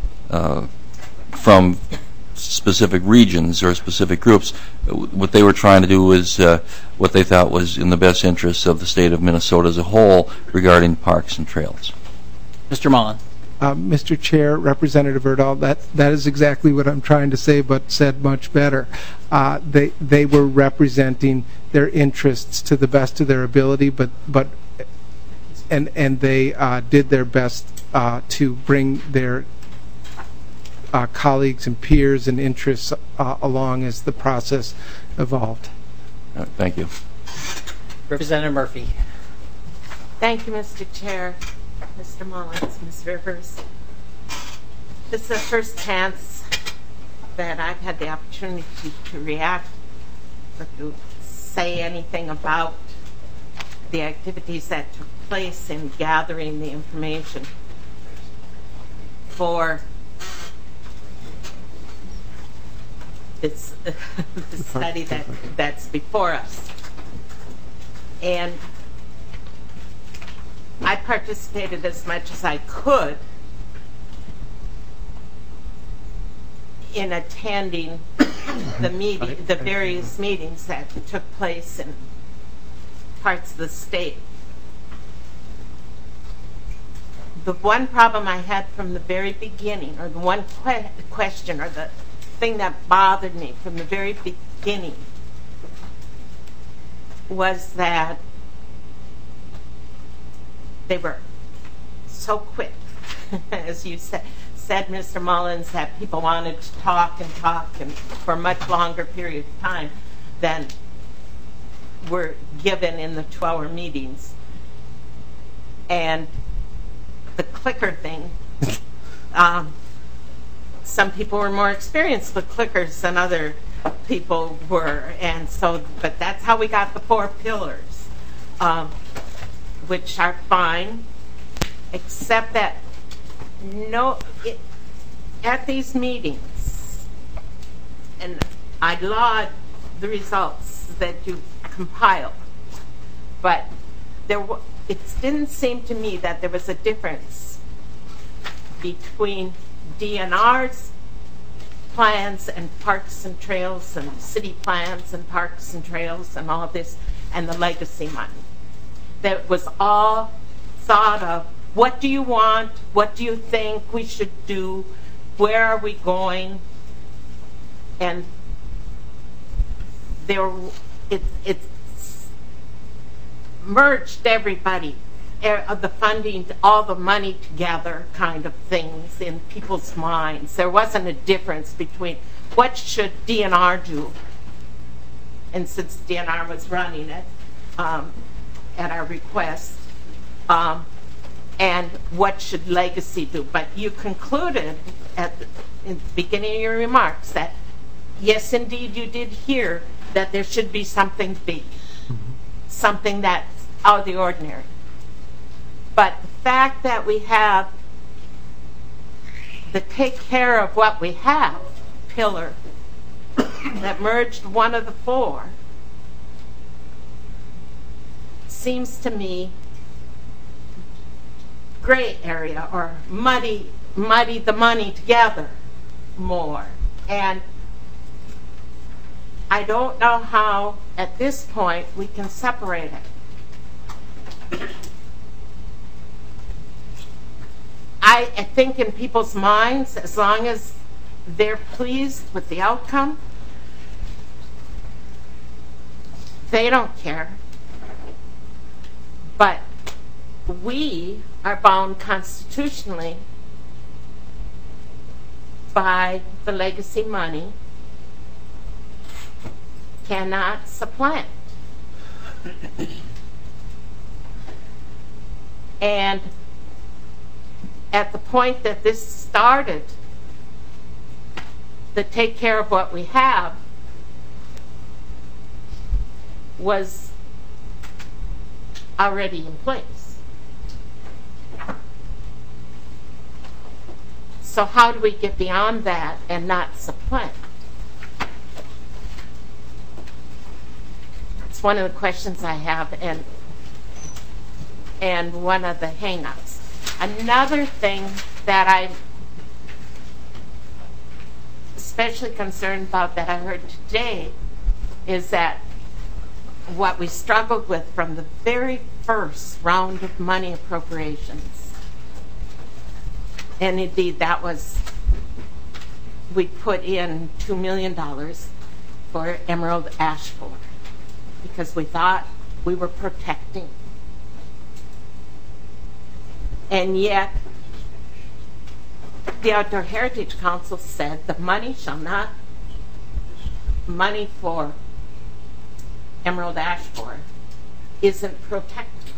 from specific regions or specific groups. What they were trying to do was what they thought was in the best interests of the state of Minnesota as a whole regarding parks and trails. Mr. Mullen. Mr. Chair, Representative Erdahl, that is exactly what I'm trying to say, but said much better. They were representing their interests to the best of their ability, but and they did their best to bring their colleagues and peers and interests along as the process evolved. Thank you. Representative Murphy. Thank you, Mr. Chair, Mr. Mullins, Ms. Rivers. This is the first chance that I've had the opportunity to react or to say anything about the activities that took place in gathering the information for this the study that's before us. And I participated as much as I could in attending the various meetings that took place in parts of the state. The one problem I had from the very beginning, or the one question, or the thing that bothered me from the very beginning, was that they were so quick, as you said, Mr. Mullins, that people wanted to talk and for a much longer period of time than were given in the 2-hour meetings. And the clicker thing, some people were more experienced with clickers than other people were, and so, but that's how we got the 4 pillars, which are fine, except that at these meetings, and I laud the results that you compiled, but it didn't seem to me that there was a difference between DNR's plans and parks and trails and city plans and parks and trails and all of this and the legacy money. That was all thought of, what do you want? What do you think we should do? Where are we going? And it's merged everybody, the funding, all the money together kind of things in people's minds. There wasn't a difference between what should DNR do, and since DNR was running it at our request, and what should Legacy do. But you concluded in the beginning of your remarks that, yes, indeed, you did hear that there should be something big, something that's out of the ordinary. But the fact that we have the take care of what we have pillar that merged one of the 4 seems to me gray area, or muddy the money together more. And I don't know how at this point we can separate it. I think in people's minds, as long as they're pleased with the outcome, they don't care. But we are bound constitutionally by the legacy money, cannot supplant. And at the point that this started, the take care of what we have was already in place. So how do we get beyond that and not supplant? It's one of the questions I have, and one of the hang-ups. Another thing that I'm especially concerned about that I heard today is that what we struggled with from the very first round of money appropriations, and indeed that was, we put in $2 million for Emerald Ash Borer because we thought we were protecting And yet, the Outdoor Heritage Council said the money for emerald ash borer isn't protected.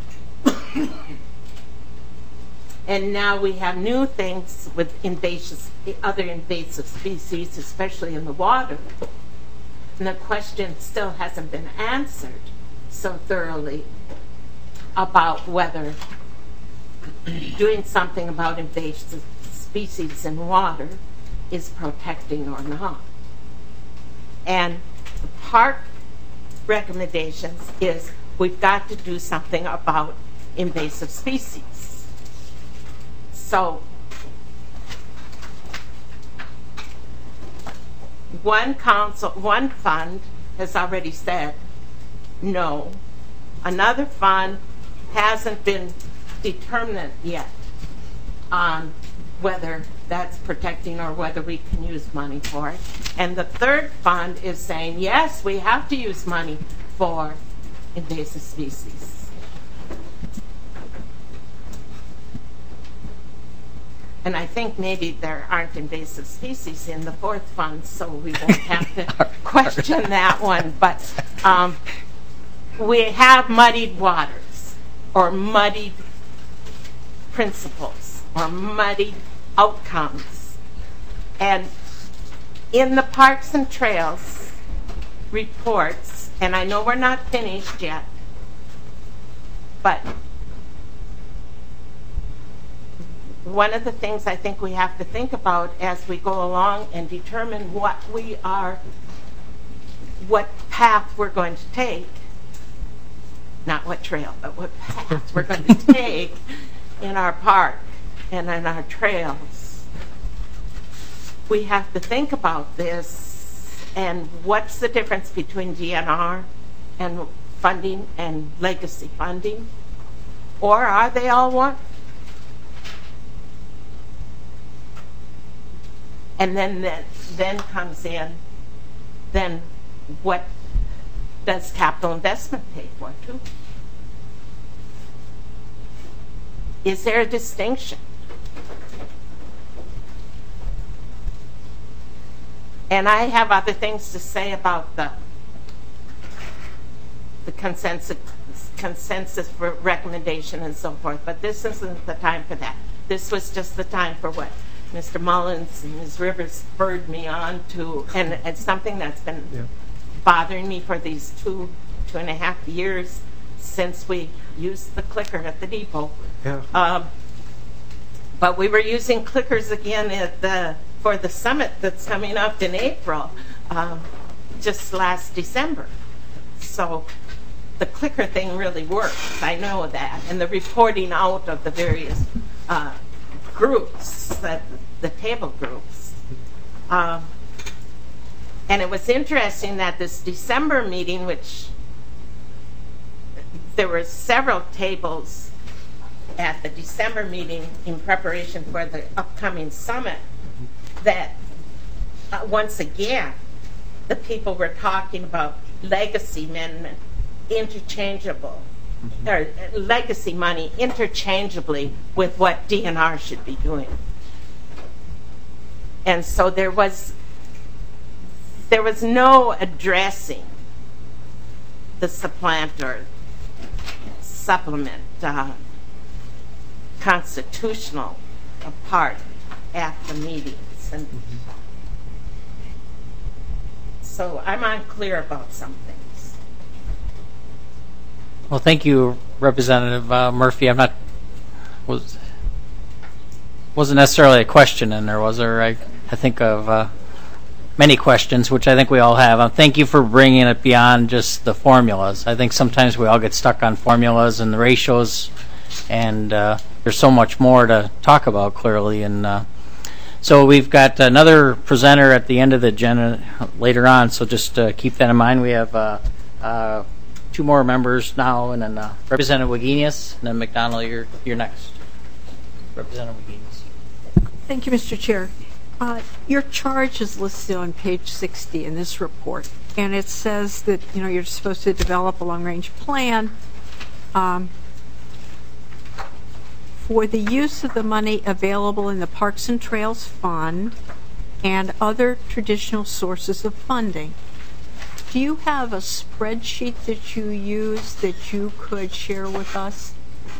And now we have new things with other invasive species, especially in the water. And the question still hasn't been answered so thoroughly about whether doing something about invasive species in water is protecting or not. And the park recommendations is we've got to do something about invasive species. So one fund has already said no. Another fund hasn't been determined yet on whether that's protecting or whether we can use money for it. And the third fund is saying, yes, we have to use money for invasive species. And I think maybe there aren't invasive species in the fourth fund, so we won't have to question that one. But we have muddied waters, or muddied principles, or muddied outcomes. And in the Parks and Trails reports, and I know we're not finished yet, but one of the things I think we have to think about as we go along and determine what path we're going to take, not what trail, but what path we're going to take in our park and in our trails. We have to think about this and what's the difference between DNR and funding and legacy funding, or are they all one? And then comes in, then what does capital investment pay for too? Is there a distinction? And I have other things to say about the consensus for recommendation and so forth, but this isn't the time for that. This was just the time for what Mr. Mullins and Ms. Rivers spurred me on to, and it's something that's been bothering me for these 2.5 years since we used the clicker at the depot. Yeah. But we were using clickers again for the summit that's coming up in April, just last December. So the clicker thing really works. I know that. And the reporting out of the various groups, the table groups. And it was interesting that this December meeting, which there were several tables at the December meeting in preparation for the upcoming summit, that once again the people were talking about legacy amendment interchangeable, or legacy money interchangeably with what DNR should be doing. And so there was no addressing the supplant or supplement constitutional part at the meetings. And so I'm unclear about some things. Well, thank you, Representative Murphy. Wasn't necessarily a question in there, was there? I think of many questions, which I think we all have. Thank you for bringing it beyond just the formulas. I think sometimes we all get stuck on formulas and the ratios, and there's so much more to talk about clearly. And so we've got another presenter at the end of the agenda later on, so just keep that in mind. We have two more members now, and then Representative Wagenius, and then McDonald, you're next. Representative Wagenius. Thank you, Mr. Chair. Your charge is listed on page 60 in this report, and it says that you're supposed to develop a long-range plan for the use of the money available in the Parks and Trails Fund and other traditional sources of funding. Do you have a spreadsheet that you use that you could share with us?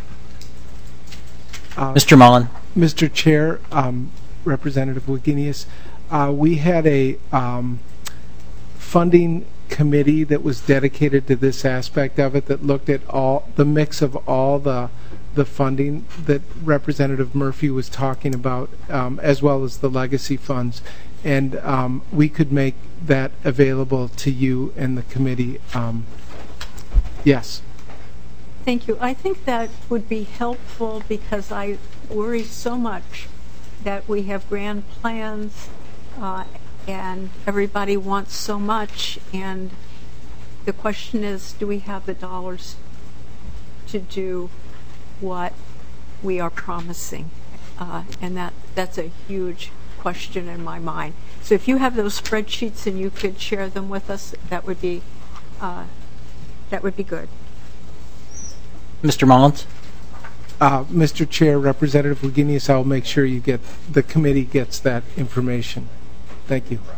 Mr. Mullen. Mr. Chair, Representative Wagenius, we had a funding committee that was dedicated to this aspect of it, that looked at all the mix of all the funding that Representative Murphy was talking about, as well as the legacy funds. And we could make that available to you and the committee. Yes. Thank you. I think that would be helpful because I worry so much that we have grand plans and everybody wants so much, and the question is, do we have the dollars to do what we are promising? And that's a huge question in my mind. So if you have those spreadsheets and you could share them with us, that would be good. Mr. Mullins. Mr. Chair, Representative Wagenius, I will make sure the committee gets that information. Thank you.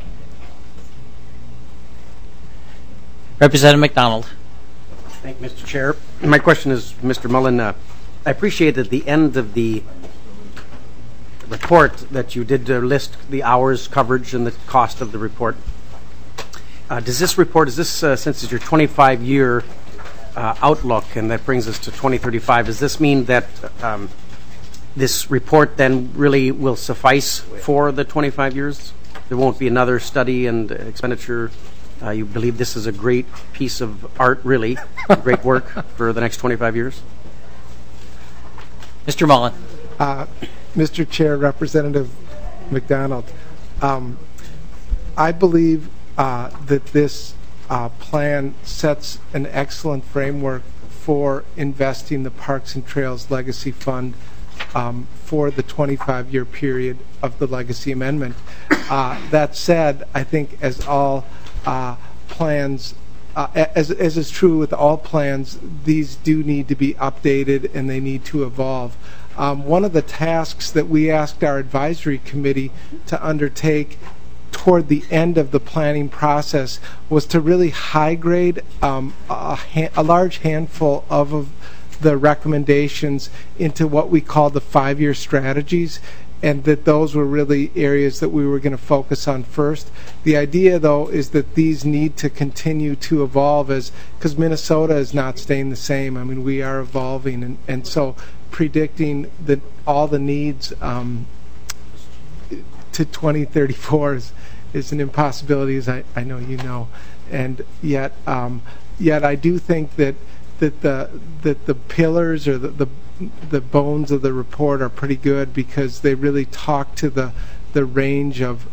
Representative McDonald. Thank you, Mr. Chair. My question is, Mr. Mullen, I appreciate at the end of the report that you did list the hours coverage and the cost of the report. Does this report, since it's your 25-year outlook, and that brings us to 2035, does this mean that this report then really will suffice for the 25 years? There won't be another study and expenditure? You believe this is a great piece of art, really, great work for the next 25 years? Mr. Mullen. Mr. Chair, Representative McDonald, I believe that this plan sets an excellent framework for investing the Parks and Trails Legacy Fund for the 25-year period of the Legacy Amendment. That said, I think as all plans, as is true with all plans, these do need to be updated and they need to evolve. One of the tasks that we asked our advisory committee to undertake toward the end of the planning process was to really high grade a large handful of the recommendations into what we call the 5-year strategies, and that those were really areas that we were going to focus on first. The idea, though, is that these need to continue to evolve because Minnesota is not staying the same. I mean, we are evolving, and so predicting that all the needs to 2034 is an impossibility, as I know you know. And yet I do think that the pillars or the bones of the report are pretty good, because they really talk to the range of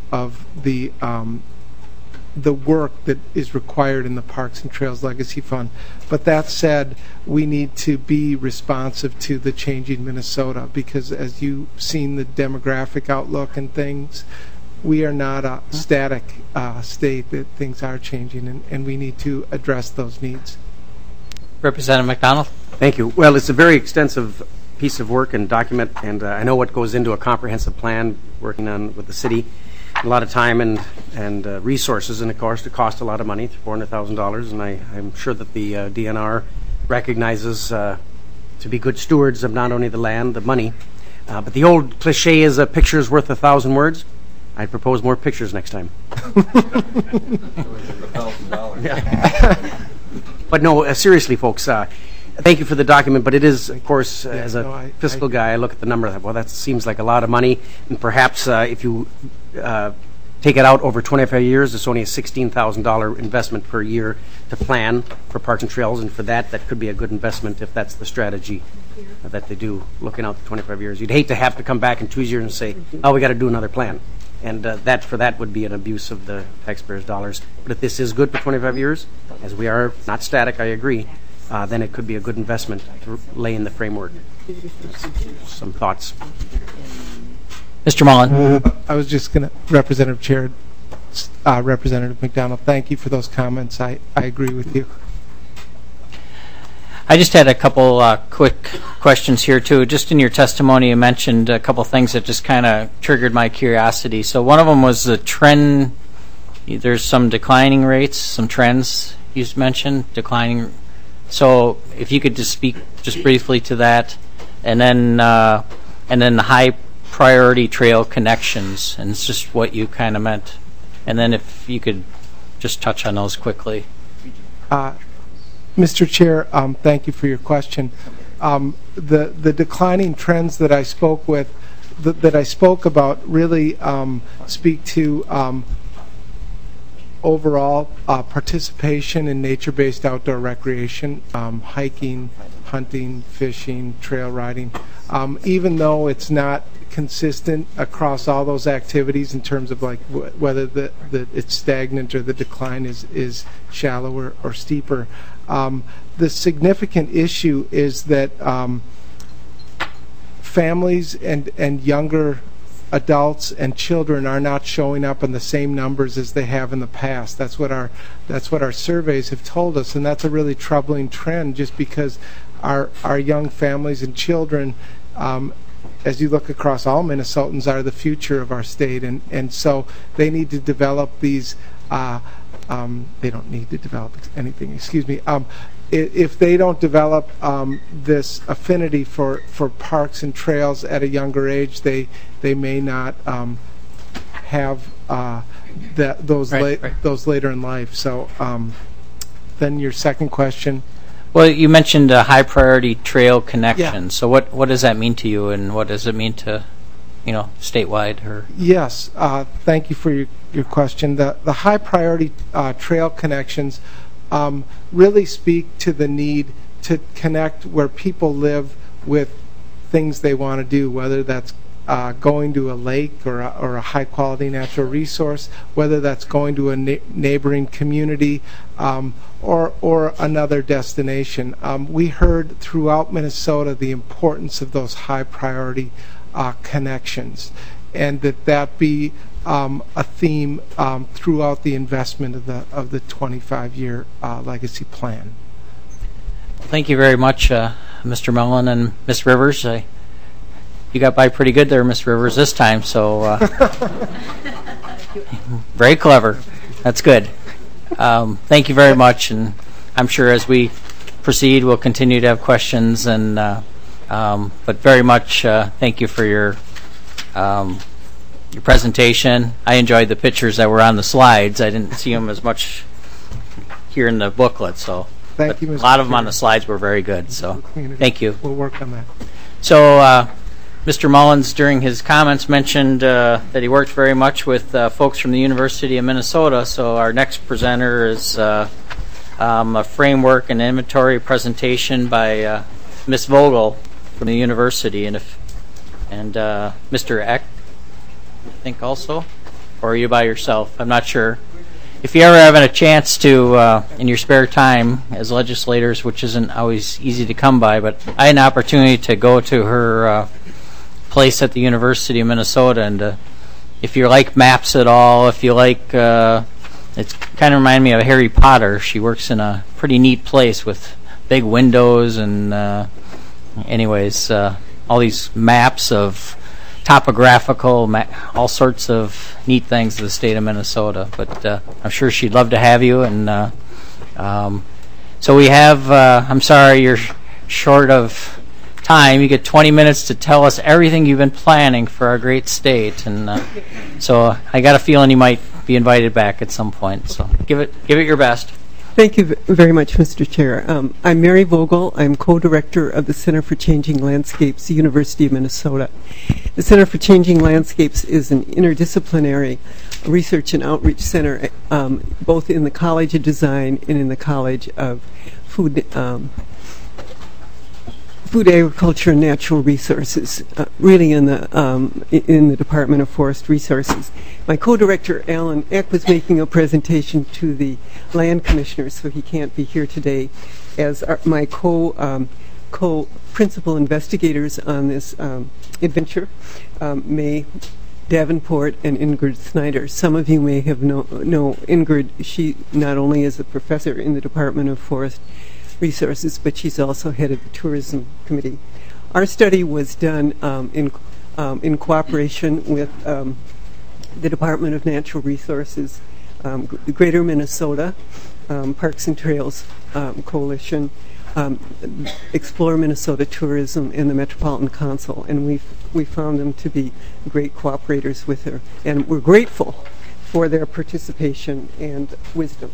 the work that is required in the Parks and Trails Legacy Fund. But that said, we need to be responsive to the changing Minnesota, because as you've seen the demographic outlook and things, we are not a static state, that things are changing, and we need to address those needs. Representative McDonald. Thank you. Well, it's a very extensive piece of work and document, and I know what goes into a comprehensive plan working on with the city. A lot of time and resources, and of course it costs a lot of money, $400,000, and I'm sure that the DNR recognizes to be good stewards of not only the land, the money, but the old cliche is a picture is worth 1,000 words. I propose more pictures next time. Yeah. But no, seriously, folks, thank you for the document, but it is, of course, as a fiscal guy, I look at the number, well, that seems like a lot of money, and perhaps if you take it out over 25 years, it's only a $16,000 investment per year to plan for Parks and Trails, and for that could be a good investment if that's the strategy that they do, looking out to 25 years. You'd hate to have to come back in 2 years and say, oh, we got to do another plan. And that would be an abuse of the taxpayers' dollars. But if this is good for 25 years, as we are not static, I agree, then it could be a good investment to lay in the framework. Some thoughts. Mr. Mullen. I was just going to, Representative Chair, Representative McDonald, thank you for those comments. I agree with you. I just had a couple quick questions here, too. Just in your testimony, you mentioned a couple things that just kind of triggered my curiosity. So one of them was the trend. There's some declining rates, some trends you mentioned, declining. So if you could just speak just briefly to that, and then the high priority trail connections, and it's just what you kind of meant. And then if you could just touch on those quickly. Mr. Chair, thank you for your question. The declining trends that I spoke about really speak to overall participation in nature-based outdoor recreation, hiking, hunting, fishing, trail riding. Even though it's not consistent across all those activities in terms of like whether it's stagnant or the decline is shallower or steeper. The significant issue is that families and younger adults and children are not showing up in the same numbers as they have in the past. That's what our surveys have told us, and that's a really troubling trend. Just because our young families and children, as you look across all Minnesotans, are the future of our state, and so they need to develop these. They don't need to develop anything. Excuse me. If they don't develop this affinity for parks and trails at a younger age, they may not have those later in life. So then your second question. Well, you mentioned high priority trail connection. Yeah. So what does that mean to you, and what does it mean to, statewide? Or Yes, thank you for your question. The high priority trail connections really speak to the need to connect where people live with things they want to do, whether that's going to a lake or a high quality natural resource, whether that's going to a neighboring community or another destination. We heard throughout Minnesota the importance of those high priority connections, and that be a theme throughout the investment of the 25-year legacy plan. Thank you very much, Mr. Mullen and Ms. Rivers. You got by pretty good there, Ms. Rivers, this time. So very clever. That's good. Thank you very much, and I'm sure as we proceed, we'll continue to have questions. And but very much thank you for your presentation. I enjoyed the pictures that were on the slides. I didn't see them as much here in the booklet, so thank you, Mr. A lot of them on the slides were very good. So thank you. We'll work on that. So Mr. Mullins, during his comments, mentioned that he worked very much with folks from the University of Minnesota. So our next presenter is a framework and inventory presentation by Ms. Vogel from the university, and Mr. Eck, I think also, or are you by yourself? I'm not sure. If you ever have a chance to, in your spare time as legislators, which isn't always easy to come by, but I had an opportunity to go to her place at the University of Minnesota, and if you like maps at all, if you like, it's kind of reminded me of Harry Potter. She works in a pretty neat place with big windows and anyways, all these maps of topographical, all sorts of neat things of the state of Minnesota. But I'm sure she'd love to have you. And so we have, I'm sorry you're short of time. You get 20 minutes to tell us everything you've been planning for our great state. And so I got a feeling you might be invited back at some point. So give it your best. Thank you very much, Mr. Chair. I'm Mary Vogel. I'm co-director of the Center for Changing Landscapes, University of Minnesota. The Center for Changing Landscapes is an interdisciplinary research and outreach center, both in the College of Design and in the College of Food, Agriculture, and Natural Resources, really in the Department of Forest Resources. My co-director, Alan Eck, was making a presentation to the land commissioners, so he can't be here today, as my co-principal investigators on this adventure, May Davenport and Ingrid Snyder. Some of you may have know Ingrid. She not only is a professor in the Department of Forest Resources, but she's also head of the Tourism Committee. Our study was done in cooperation with the Department of Natural Resources, Greater Minnesota, Parks and Trails Coalition, Explore Minnesota Tourism, and the Metropolitan Council, and we found them to be great cooperators with her, and we're grateful for their participation and wisdom.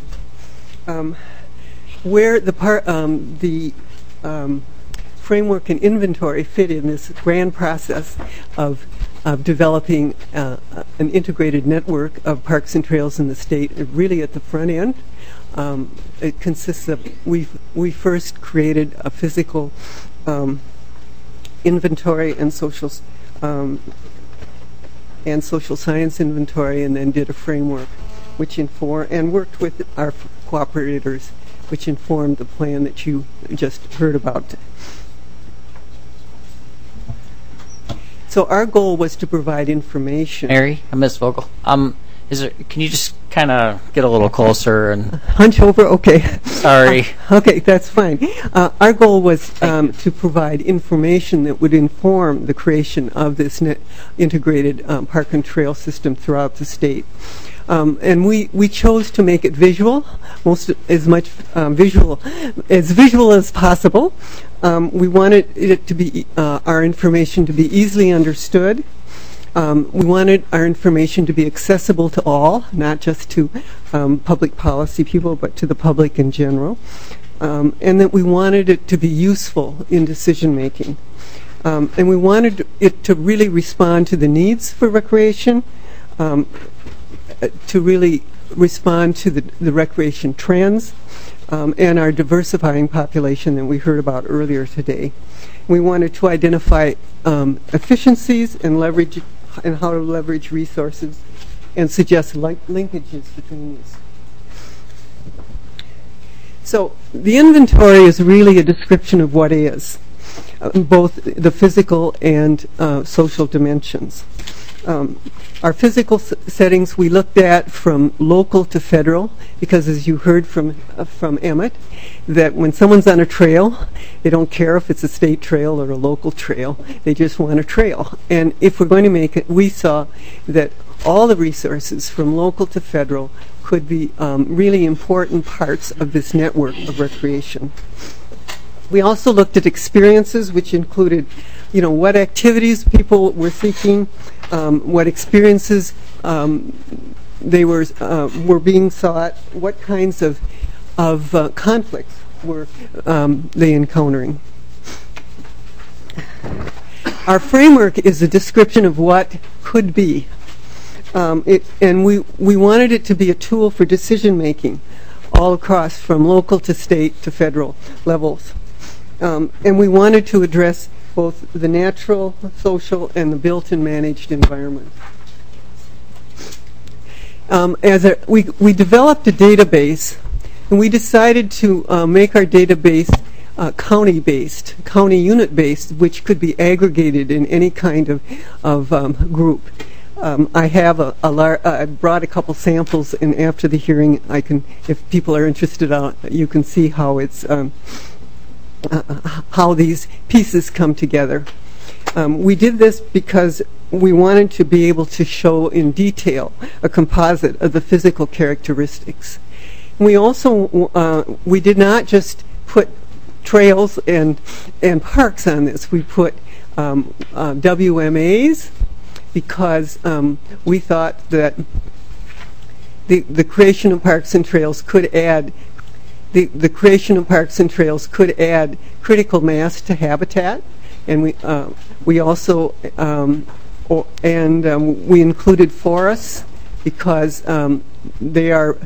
Where the framework and inventory fit in this grand process of developing an integrated network of parks and trails in the state, really at the front end. It consists of, we first created a physical inventory and social science inventory, and then did a framework and worked with our cooperators, which informed the plan that you just heard about. So our goal was to provide information. Mary, Ms. Vogel, can you just kind of get a little closer and hunch over? Okay. Sorry. Okay, that's fine. Our goal was to provide information that would inform the creation of this integrated park and trail system throughout the state. And we chose to make it visual, as visual as possible. We wanted it to be our information to be easily understood. We wanted our information to be accessible to all, not just to public policy people, but to the public in general, and that we wanted it to be useful in decision making. And we wanted it to really respond to the needs for recreation, to really respond to the recreation trends, and our diversifying population that we heard about earlier today. We wanted to identify efficiencies and leverage and how to leverage resources and suggest linkages between these. So the inventory is really a description of what is, both the physical and social dimensions. Our physical settings we looked at from local to federal, because as you heard from Emmett, that when someone's on a trail, they don't care if it's a state trail or a local trail, they just want a trail. And if we're going to make it, we saw that all the resources from local to federal could be really important parts of this network of recreation. We also looked at experiences, which included, what activities people were seeking, what experiences they were being sought, what kinds of conflicts were they encountering. Our framework is a description of what could be, and we wanted it to be a tool for decision making all across from local to state to federal levels. And we wanted to address both the natural, social, and the built and managed environment. We developed a database, and we decided to make our database county-based, county unit-based, which could be aggregated in any kind of group. I brought a couple samples, and after the hearing, if people are interested, you can see how it's how these pieces come together. We did this because we wanted to be able to show in detail a composite of the physical characteristics. We also we did not just put trails and parks on this. We put WMAs because we thought that the creation of parks and trails could add the creation of parks and trails could add critical mass to habitat, and we also we included forests because there are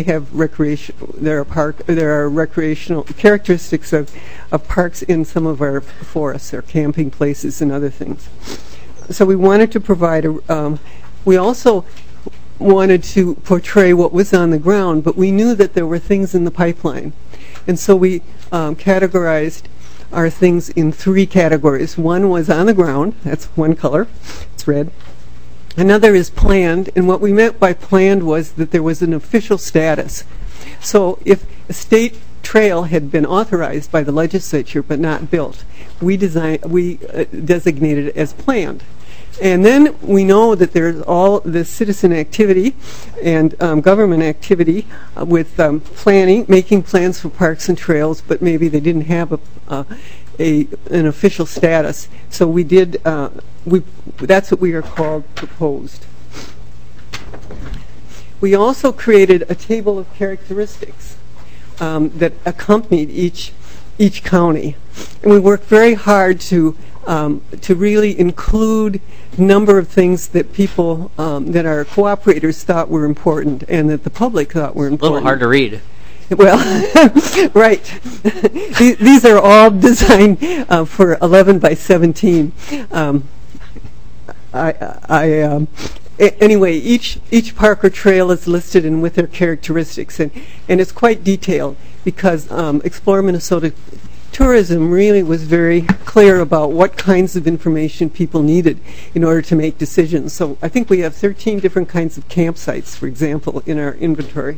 recreational characteristics of parks in some of our forests, or camping places and other things. So we wanted to provide we also wanted to portray what was on the ground, but we knew that there were things in the pipeline. And so we categorized our things in 3 categories. One was on the ground, that's one color, it's red. Another is planned, and what we meant by planned was that there was an official status. So if a state trail had been authorized by the legislature but not built. We designated it as planned. And then we know that there's all this citizen activity and government activity with planning, making plans for parks and trails, but maybe they didn't have an official status. So we did. That's what we are called proposed. We also created a table of characteristics that accompanied each county, and we worked very hard to really include a number of things that people, that our cooperators thought were important and that the public thought were important. A little hard to read. Well, right. These are all designed for 11 by 17. Anyway, each park or trail is listed and with their characteristics, and it's quite detailed because Explore Minnesota Tourism really was very clear about what kinds of information people needed in order to make decisions. So I think we have 13 different kinds of campsites, for example, in our inventory.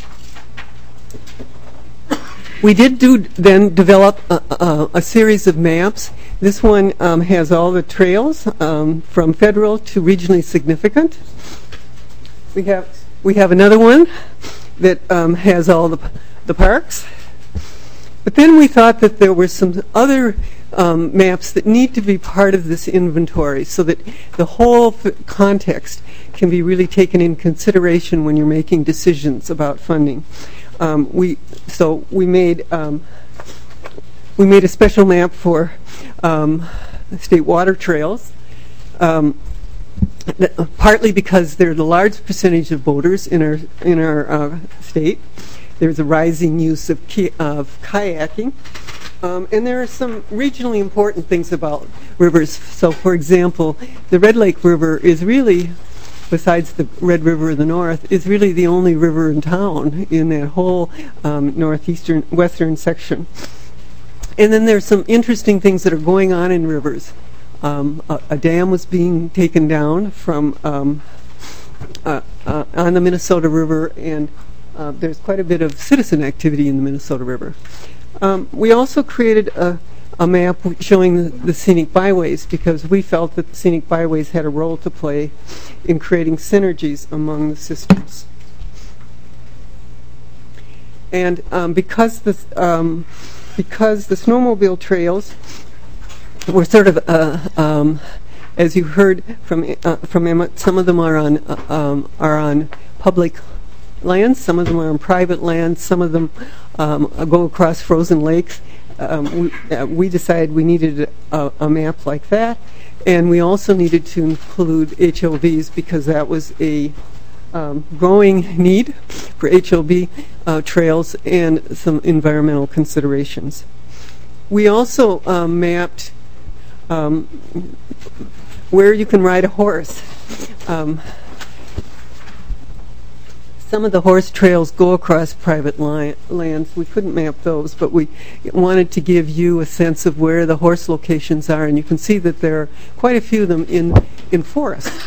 We did then develop a series of maps. This one has all the trails from federal to regionally significant. We have another one that has all the parks. But then we thought that there were some other maps that need to be part of this inventory so that the whole context can be really taken in consideration when you're making decisions about funding. We made a special map for state water trails, partly because there's a large percentage of boaters in our state. There's a rising use of kayaking, and there are some regionally important things about rivers. So, for example, the Red Lake River is really, besides the Red River of the North, is really the only river in town in that whole western section. And then there's some interesting things that are going on in rivers. A dam was being taken down from on the Minnesota River, and there's quite a bit of citizen activity in the Minnesota River. We also created a map showing the scenic byways because we felt that the scenic byways had a role to play in creating synergies among the systems. And because the snowmobile trails were sort of, as you heard from Emmett, some of them are on public lands, some of them are on private lands, some of them go across frozen lakes. We decided we needed a map like that, and we also needed to include HOVs because that was a growing need for HOV trails and some environmental considerations. We also mapped where you can ride a horse. Some of the horse trails go across private lands. We couldn't map those, but we wanted to give you a sense of where the horse locations are, and you can see that there are quite a few of them in forests.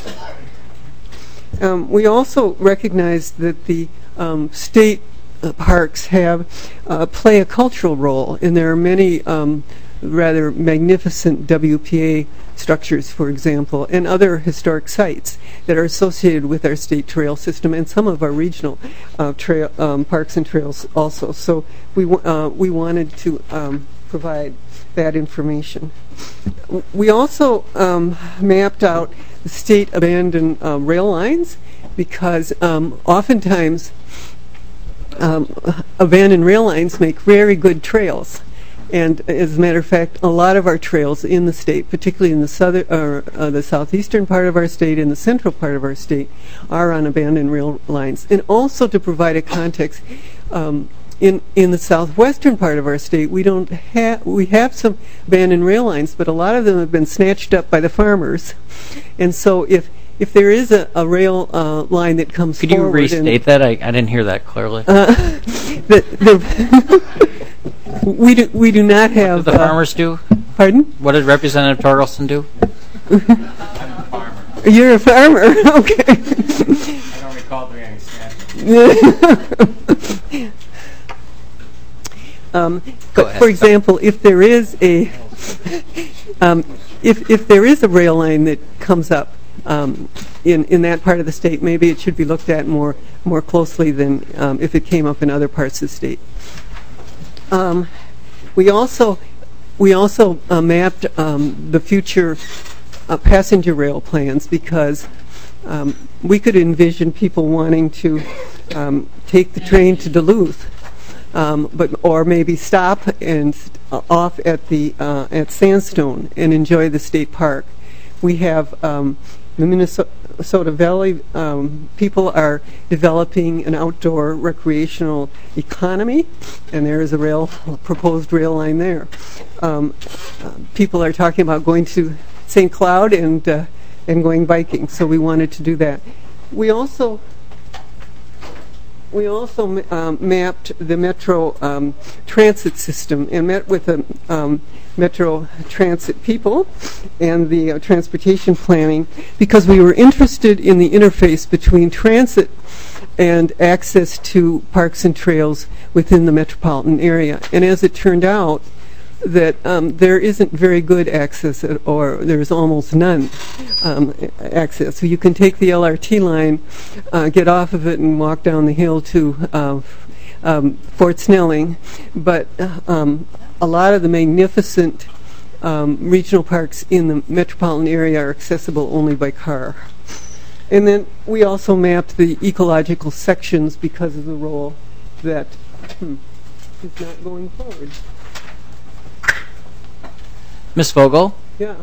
We also recognize that the state parks play a cultural role, and there are many rather magnificent WPA structures, for example, and other historic sites that are associated with our state trail system and some of our regional parks and trails also. So we wanted to provide that information. We also mapped out the state abandoned rail lines because oftentimes abandoned rail lines make very good trails. And as a matter of fact, a lot of our trails in the state, particularly in the the southeastern part of our state and the central part of our state, are on abandoned rail lines. And also to provide a context, in the southwestern part of our state, we have some abandoned rail lines, but a lot of them have been snatched up by the farmers. And so if there is a rail line that comes forward... Could you restate that? I didn't hear that clearly. We do not have... What did the farmers do? Pardon? What did Representative Torgelson do? I'm a farmer. You're a farmer? Okay. I don't recall doing any snatching. But for example, if there is a if there is a rail line that comes up in that part of the state, maybe it should be looked at more closely than if it came up in other parts of the state. We also mapped the future passenger rail plans because we could envision people wanting to take the train to Duluth, or maybe stop and off at Sandstone and enjoy the state park. We have the Minnesota Valley people are developing an outdoor recreational economy, and there is a proposed rail line there. People are talking about going to St. Cloud and going biking, so we wanted to do that. We also mapped the Metro transit system and met with the Metro Transit people and the transportation planning because we were interested in the interface between transit and access to parks and trails within the metropolitan area. And as it turned out, that there isn't very good access, or there's almost none access. So you can take the LRT line, get off of it, and walk down the hill to Fort Snelling, but a lot of the magnificent regional parks in the metropolitan area are accessible only by car. And then we also mapped the ecological sections because of the role that is not going forward. Ms. Vogel? Yeah.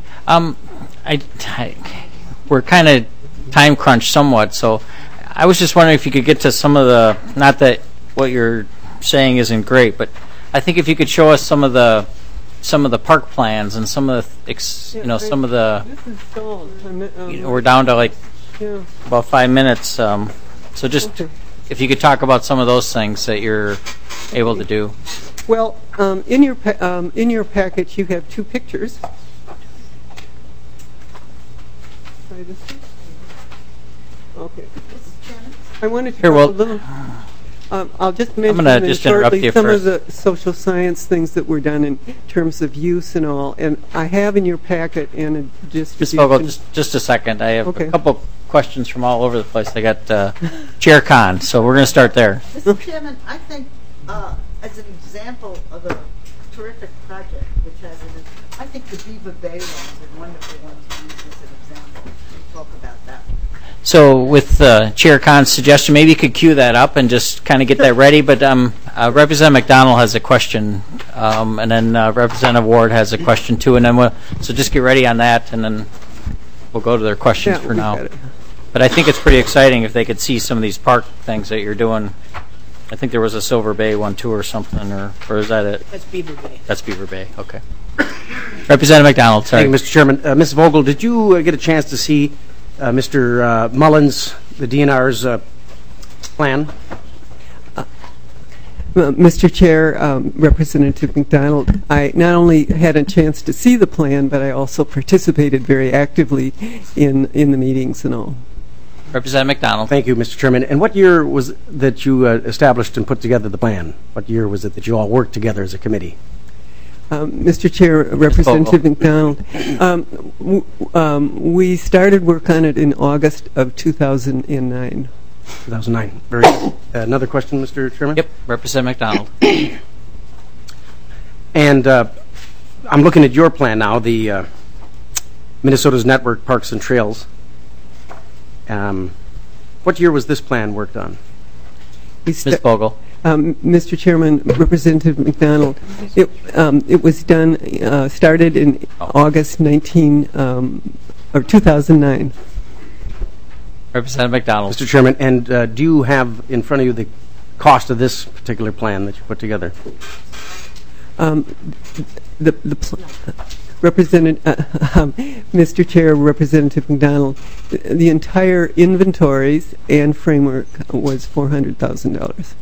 We're kind of time crunched somewhat, so I was just wondering if you could get to some of the, not that what you're saying isn't great, but I think if you could show us some of the park plans and some of the, some of the, This is stalled. we're down to like about 5 minutes, so just if you could talk about some of those things that you're able to do. Well, in your package, you have two pictures. Try this one. Okay. I wanted to talk a little. I'll just mention shortly some of the social science things that were done in terms of use and all. And I have in your packet and a distribution. Ms. Vogel, just a second. I have a couple questions from all over the place. I got Chair Khan, so we're going to start there. Mr. Chairman, I think as an example of a terrific project, which has I think the Beaver Bay ones are wonderful ones to use as an example. We'll talk about that. So with Chair Khan's suggestion, maybe you could cue that up and just kind of get that ready. But Representative McDonald has a question, and then Representative Ward has a question too. And then so just get ready on that, and then we'll go to their questions for now. But I think it's pretty exciting if they could see some of these park things that you're doing. I think there was a Silver Bay one too or something, or is that it? That's Beaver Bay. That's Beaver Bay, okay. Representative McDonald, sorry. Thank you, Mr. Chairman. Ms. Vogel, did you get a chance to see Mr. Mullins, the DNR's plan? Mr. Chair, Representative McDonald, I not only had a chance to see the plan, but I also participated very actively in the meetings and all. Representative McDonald. Thank you, Mr. Chairman. And what year was that you established and put together the plan? What year was it that you all worked together as a committee? Mr. Chair, Representative McDonald, we started work on it in August of 2009. 2009. Very good. Another question, Mr. Chairman? Yep, Representative McDonald. And I'm looking at your plan now, the Minnesota's Network Parks and Trails. What year was this plan worked on? Ms. Vogel. Mr. Chairman, Representative McDonald, it was done, started in August 2009. Representative McDonald. Mr. Chairman, and do you have in front of you the cost of this particular plan that you put together? Mr. Chair, Representative McDonald, the entire inventories and framework was $400,000.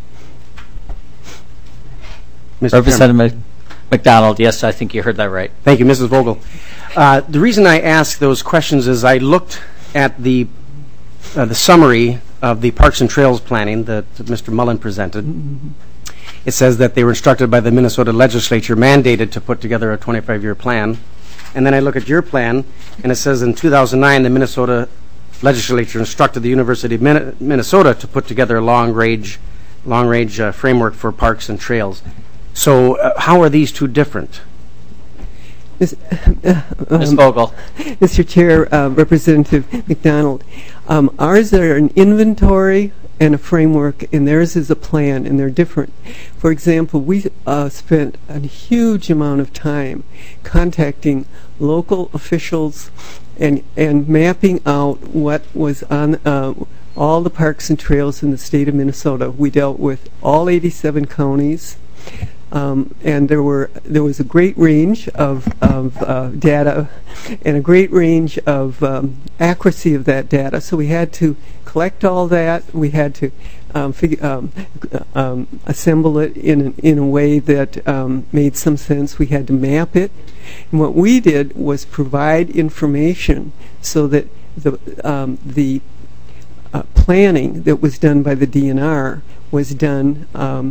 Representative McDonald, yes, I think you heard that right. Thank you, Mrs. Vogel. The reason I ask those questions is I looked at the summary of the Parks and Trails planning that Mr. Mullen presented, and it says that they were instructed by the Minnesota legislature, mandated to put together a 25-year plan. And then I look at your plan, and it says in 2009, the Minnesota legislature instructed the University of Minnesota to put together a long-range framework for parks and trails. So how are these two different? Ms. Vogel. Mr. Chair, Representative McDonald, ours are an inventory and a framework, and theirs is a plan, and they're different. For example, we spent a huge amount of time contacting local officials and mapping out what was on all the parks and trails in the state of Minnesota. We dealt with all 87 counties. And there was a great range of data and a great range of accuracy of that data. So we had to collect all that. We had to assemble it in a way that made some sense. We had to map it. And what we did was provide information so that the planning that was done by the DNR was done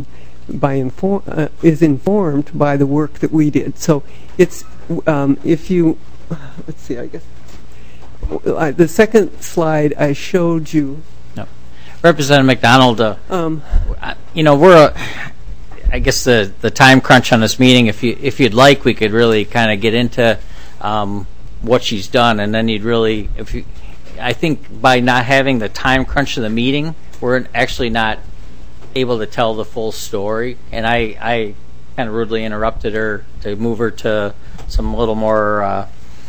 is informed by the work that we did. So it's if you let's see, I guess the second slide I showed you. No. Representative McDonald, we're I guess the time crunch on this meeting. If you'd like, we could really kind of get into what she's done, and then you'd really I think by not having the time crunch of the meeting, we're actually not able to tell the full story, and I kind of rudely interrupted her to move her to some little more,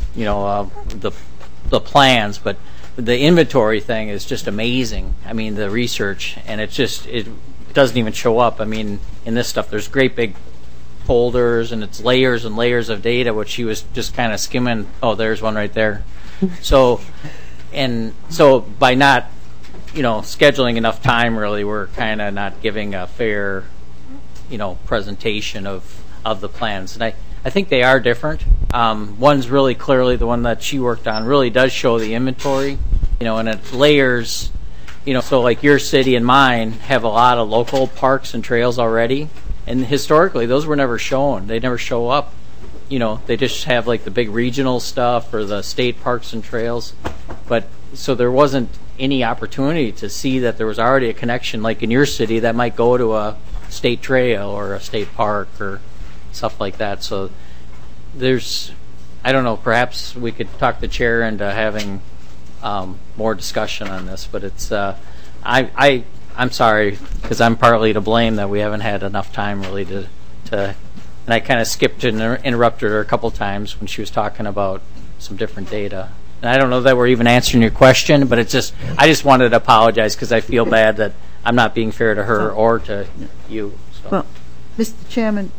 the plans. But the inventory thing is just amazing. I mean, the research, and it doesn't even show up. I mean, in this stuff, there's great big folders, and it's layers and layers of data, which she was just kind of skimming. Oh, there's one right there. So by not scheduling enough time, really, we're kind of not giving a fair, presentation of the plans. And I think they are different. One's really clearly the one that she worked on really does show the inventory, and it layers, so like your city and mine have a lot of local parks and trails already. And historically, those were never shown. They never show up. They just have like the big regional stuff or the state parks and trails. But so there wasn't any opportunity to see that there was already a connection, like in your city, that might go to a state trail or a state park or stuff like that. So there's, I don't know, perhaps we could talk the chair into having more discussion on this. But it's, I'm sorry, because I'm partly to blame that we haven't had enough time really to and I kind of skipped and interrupted her a couple times when she was talking about some different data. And I don't know that we're even answering your question, but I just wanted to apologize because I feel bad that I'm not being fair to her or to you. So. Well, Mr. Chairman,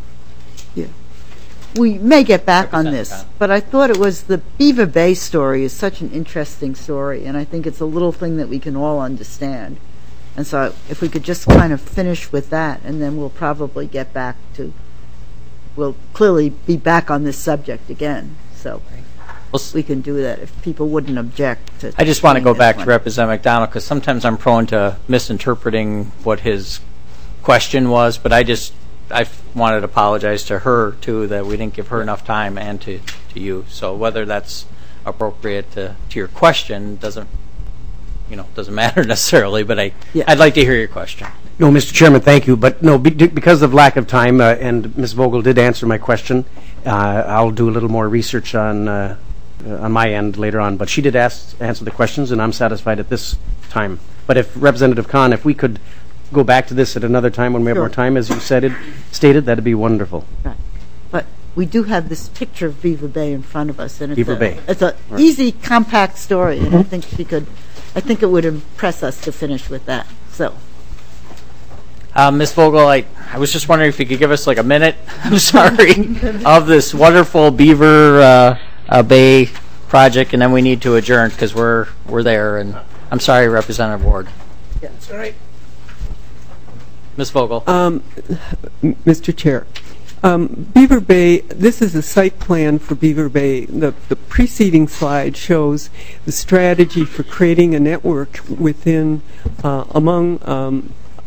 we may get back on this, but I thought it was the Beaver Bay story is such an interesting story, and I think it's a little thing that we can all understand. And so if we could just kind of finish with that, and then we'll probably get back to, we'll clearly be back on this subject again. So we can do that if people wouldn't object to. I just want to go back to Representative McDonald because sometimes I'm prone to misinterpreting what his question was, but I wanted to apologize to her too that we didn't give her enough time and to you. So whether that's appropriate to your question doesn't matter necessarily, but I'd like to hear your question. No, Mr. Chairman, thank you. But no, because of lack of time, and Ms. Vogel did answer my question, I'll do a little more research on my end later on. But she did answer the questions, and I'm satisfied at this time. But if Representative Kahn, if we could go back to this at another time when we have more time, as you stated, that'd be wonderful. Right. But we do have this picture of Beaver Bay in front of us, and it's an Right. easy, compact story, and I think it would impress us to finish with that. So. Ms. Vogel, I was just wondering if you could give us like a minute, I'm sorry, of this wonderful Beaver Bay project, and then we need to adjourn because we're there. And I'm sorry, Representative Ward. Yeah, that's all right. Ms. Vogel. Mr. Chair, Beaver Bay, this is a site plan for Beaver Bay. The preceding slide shows the strategy for creating a network within, among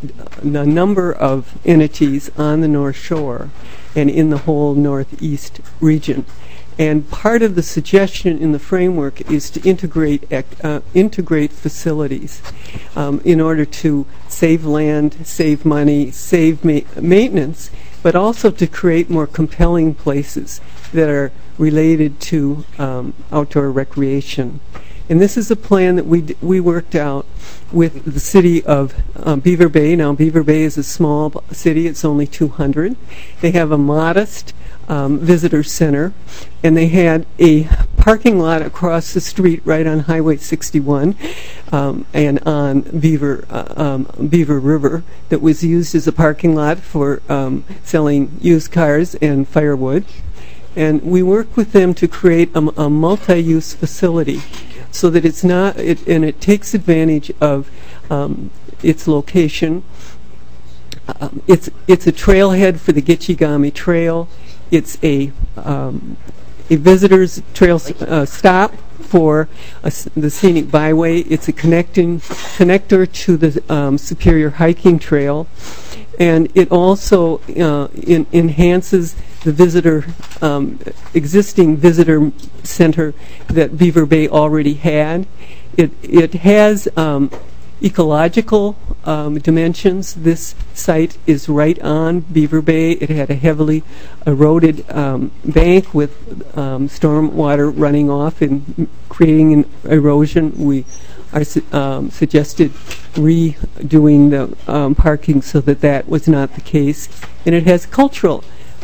a number of entities on the North Shore and in the whole Northeast region. And part of the suggestion in the framework is to integrate facilities in order to save land, save money, save maintenance, but also to create more compelling places that are related to outdoor recreation. And this is a plan that we worked out with the city of Beaver Bay. Now, Beaver Bay is a small city. It's only 200. They have a modest visitor center, and they had a parking lot across the street right on Highway 61 and on Beaver River that was used as a parking lot for selling used cars and firewood. And we worked with them to create a multi-use facility so that it's not, and it takes advantage of its location. It's a trailhead for the Gitchigami Trail. It's a visitor's trail stop for the scenic byway. It's a connector to the Superior Hiking Trail, and it also enhances the existing visitor center that Beaver Bay already had. It has ecological dimensions. This site is right on Beaver Bay. It had a heavily eroded bank with storm water running off and creating an erosion. We are suggested redoing the parking so that was not the case. And it has cultural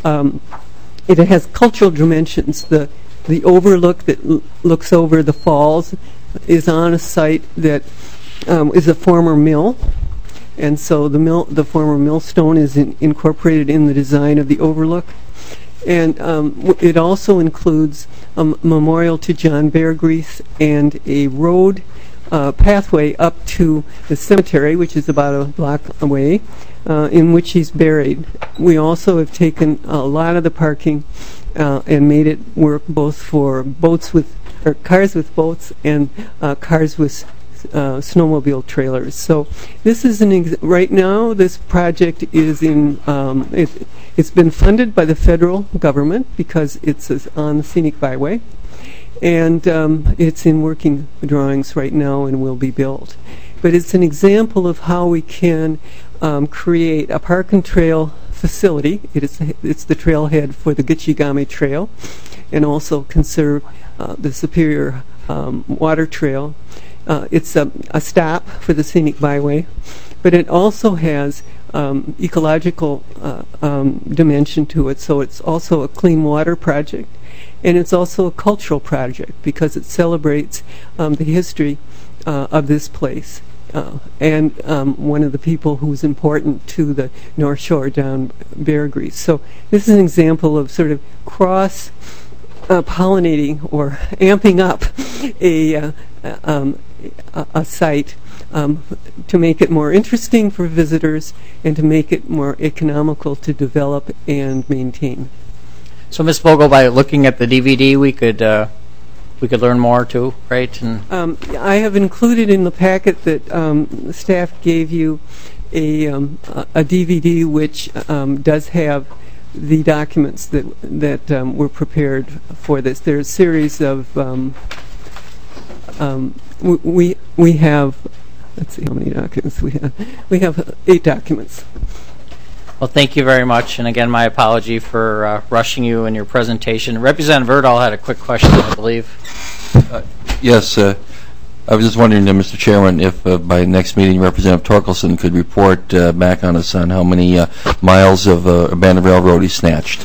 dimensions. The overlook that looks over the falls is on a site that is a former mill, and so the former millstone is incorporated in the design of the overlook. And it also includes a memorial to John Beargreath and a road pathway up to the cemetery, which is about a block away, in which he's buried. We also have taken a lot of the parking and made it work both for cars with boats and cars with snowmobile trailers. So this is right now this project is it's been funded by the federal government because it's on the scenic byway, and it's in working drawings right now and will be built. But it's an example of how we can create a park and trail facility. It's the trailhead for the Gitchigami Trail, and also conserve the Superior Water Trail. It's a stop for the scenic byway, but it also has ecological dimension to it. So it's also a clean water project, and it's also a cultural project because it celebrates the history of this place and one of the people who's important to the North Shore down Beargreath. So this is an example of sort of cross pollinating or amping up a site to make it more interesting for visitors and to make it more economical to develop and maintain. So, Ms. Vogel, by looking at the DVD, we could learn more too, right? And I have included in the packet that the staff gave you a DVD which does have the documents that were prepared for this. There's a series of we have, let's see how many documents we have. We have 8 documents. Well, thank you very much. And again, my apology for rushing you in your presentation. Representative Erdahl had a quick question, I believe. Yes. I was just wondering, Mr. Chairman, if by next meeting Representative Torkelson could report back on us on how many miles of abandoned railroad he snatched.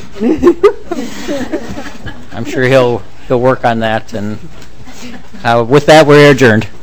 I'm sure he'll work on that. And with that, we're adjourned.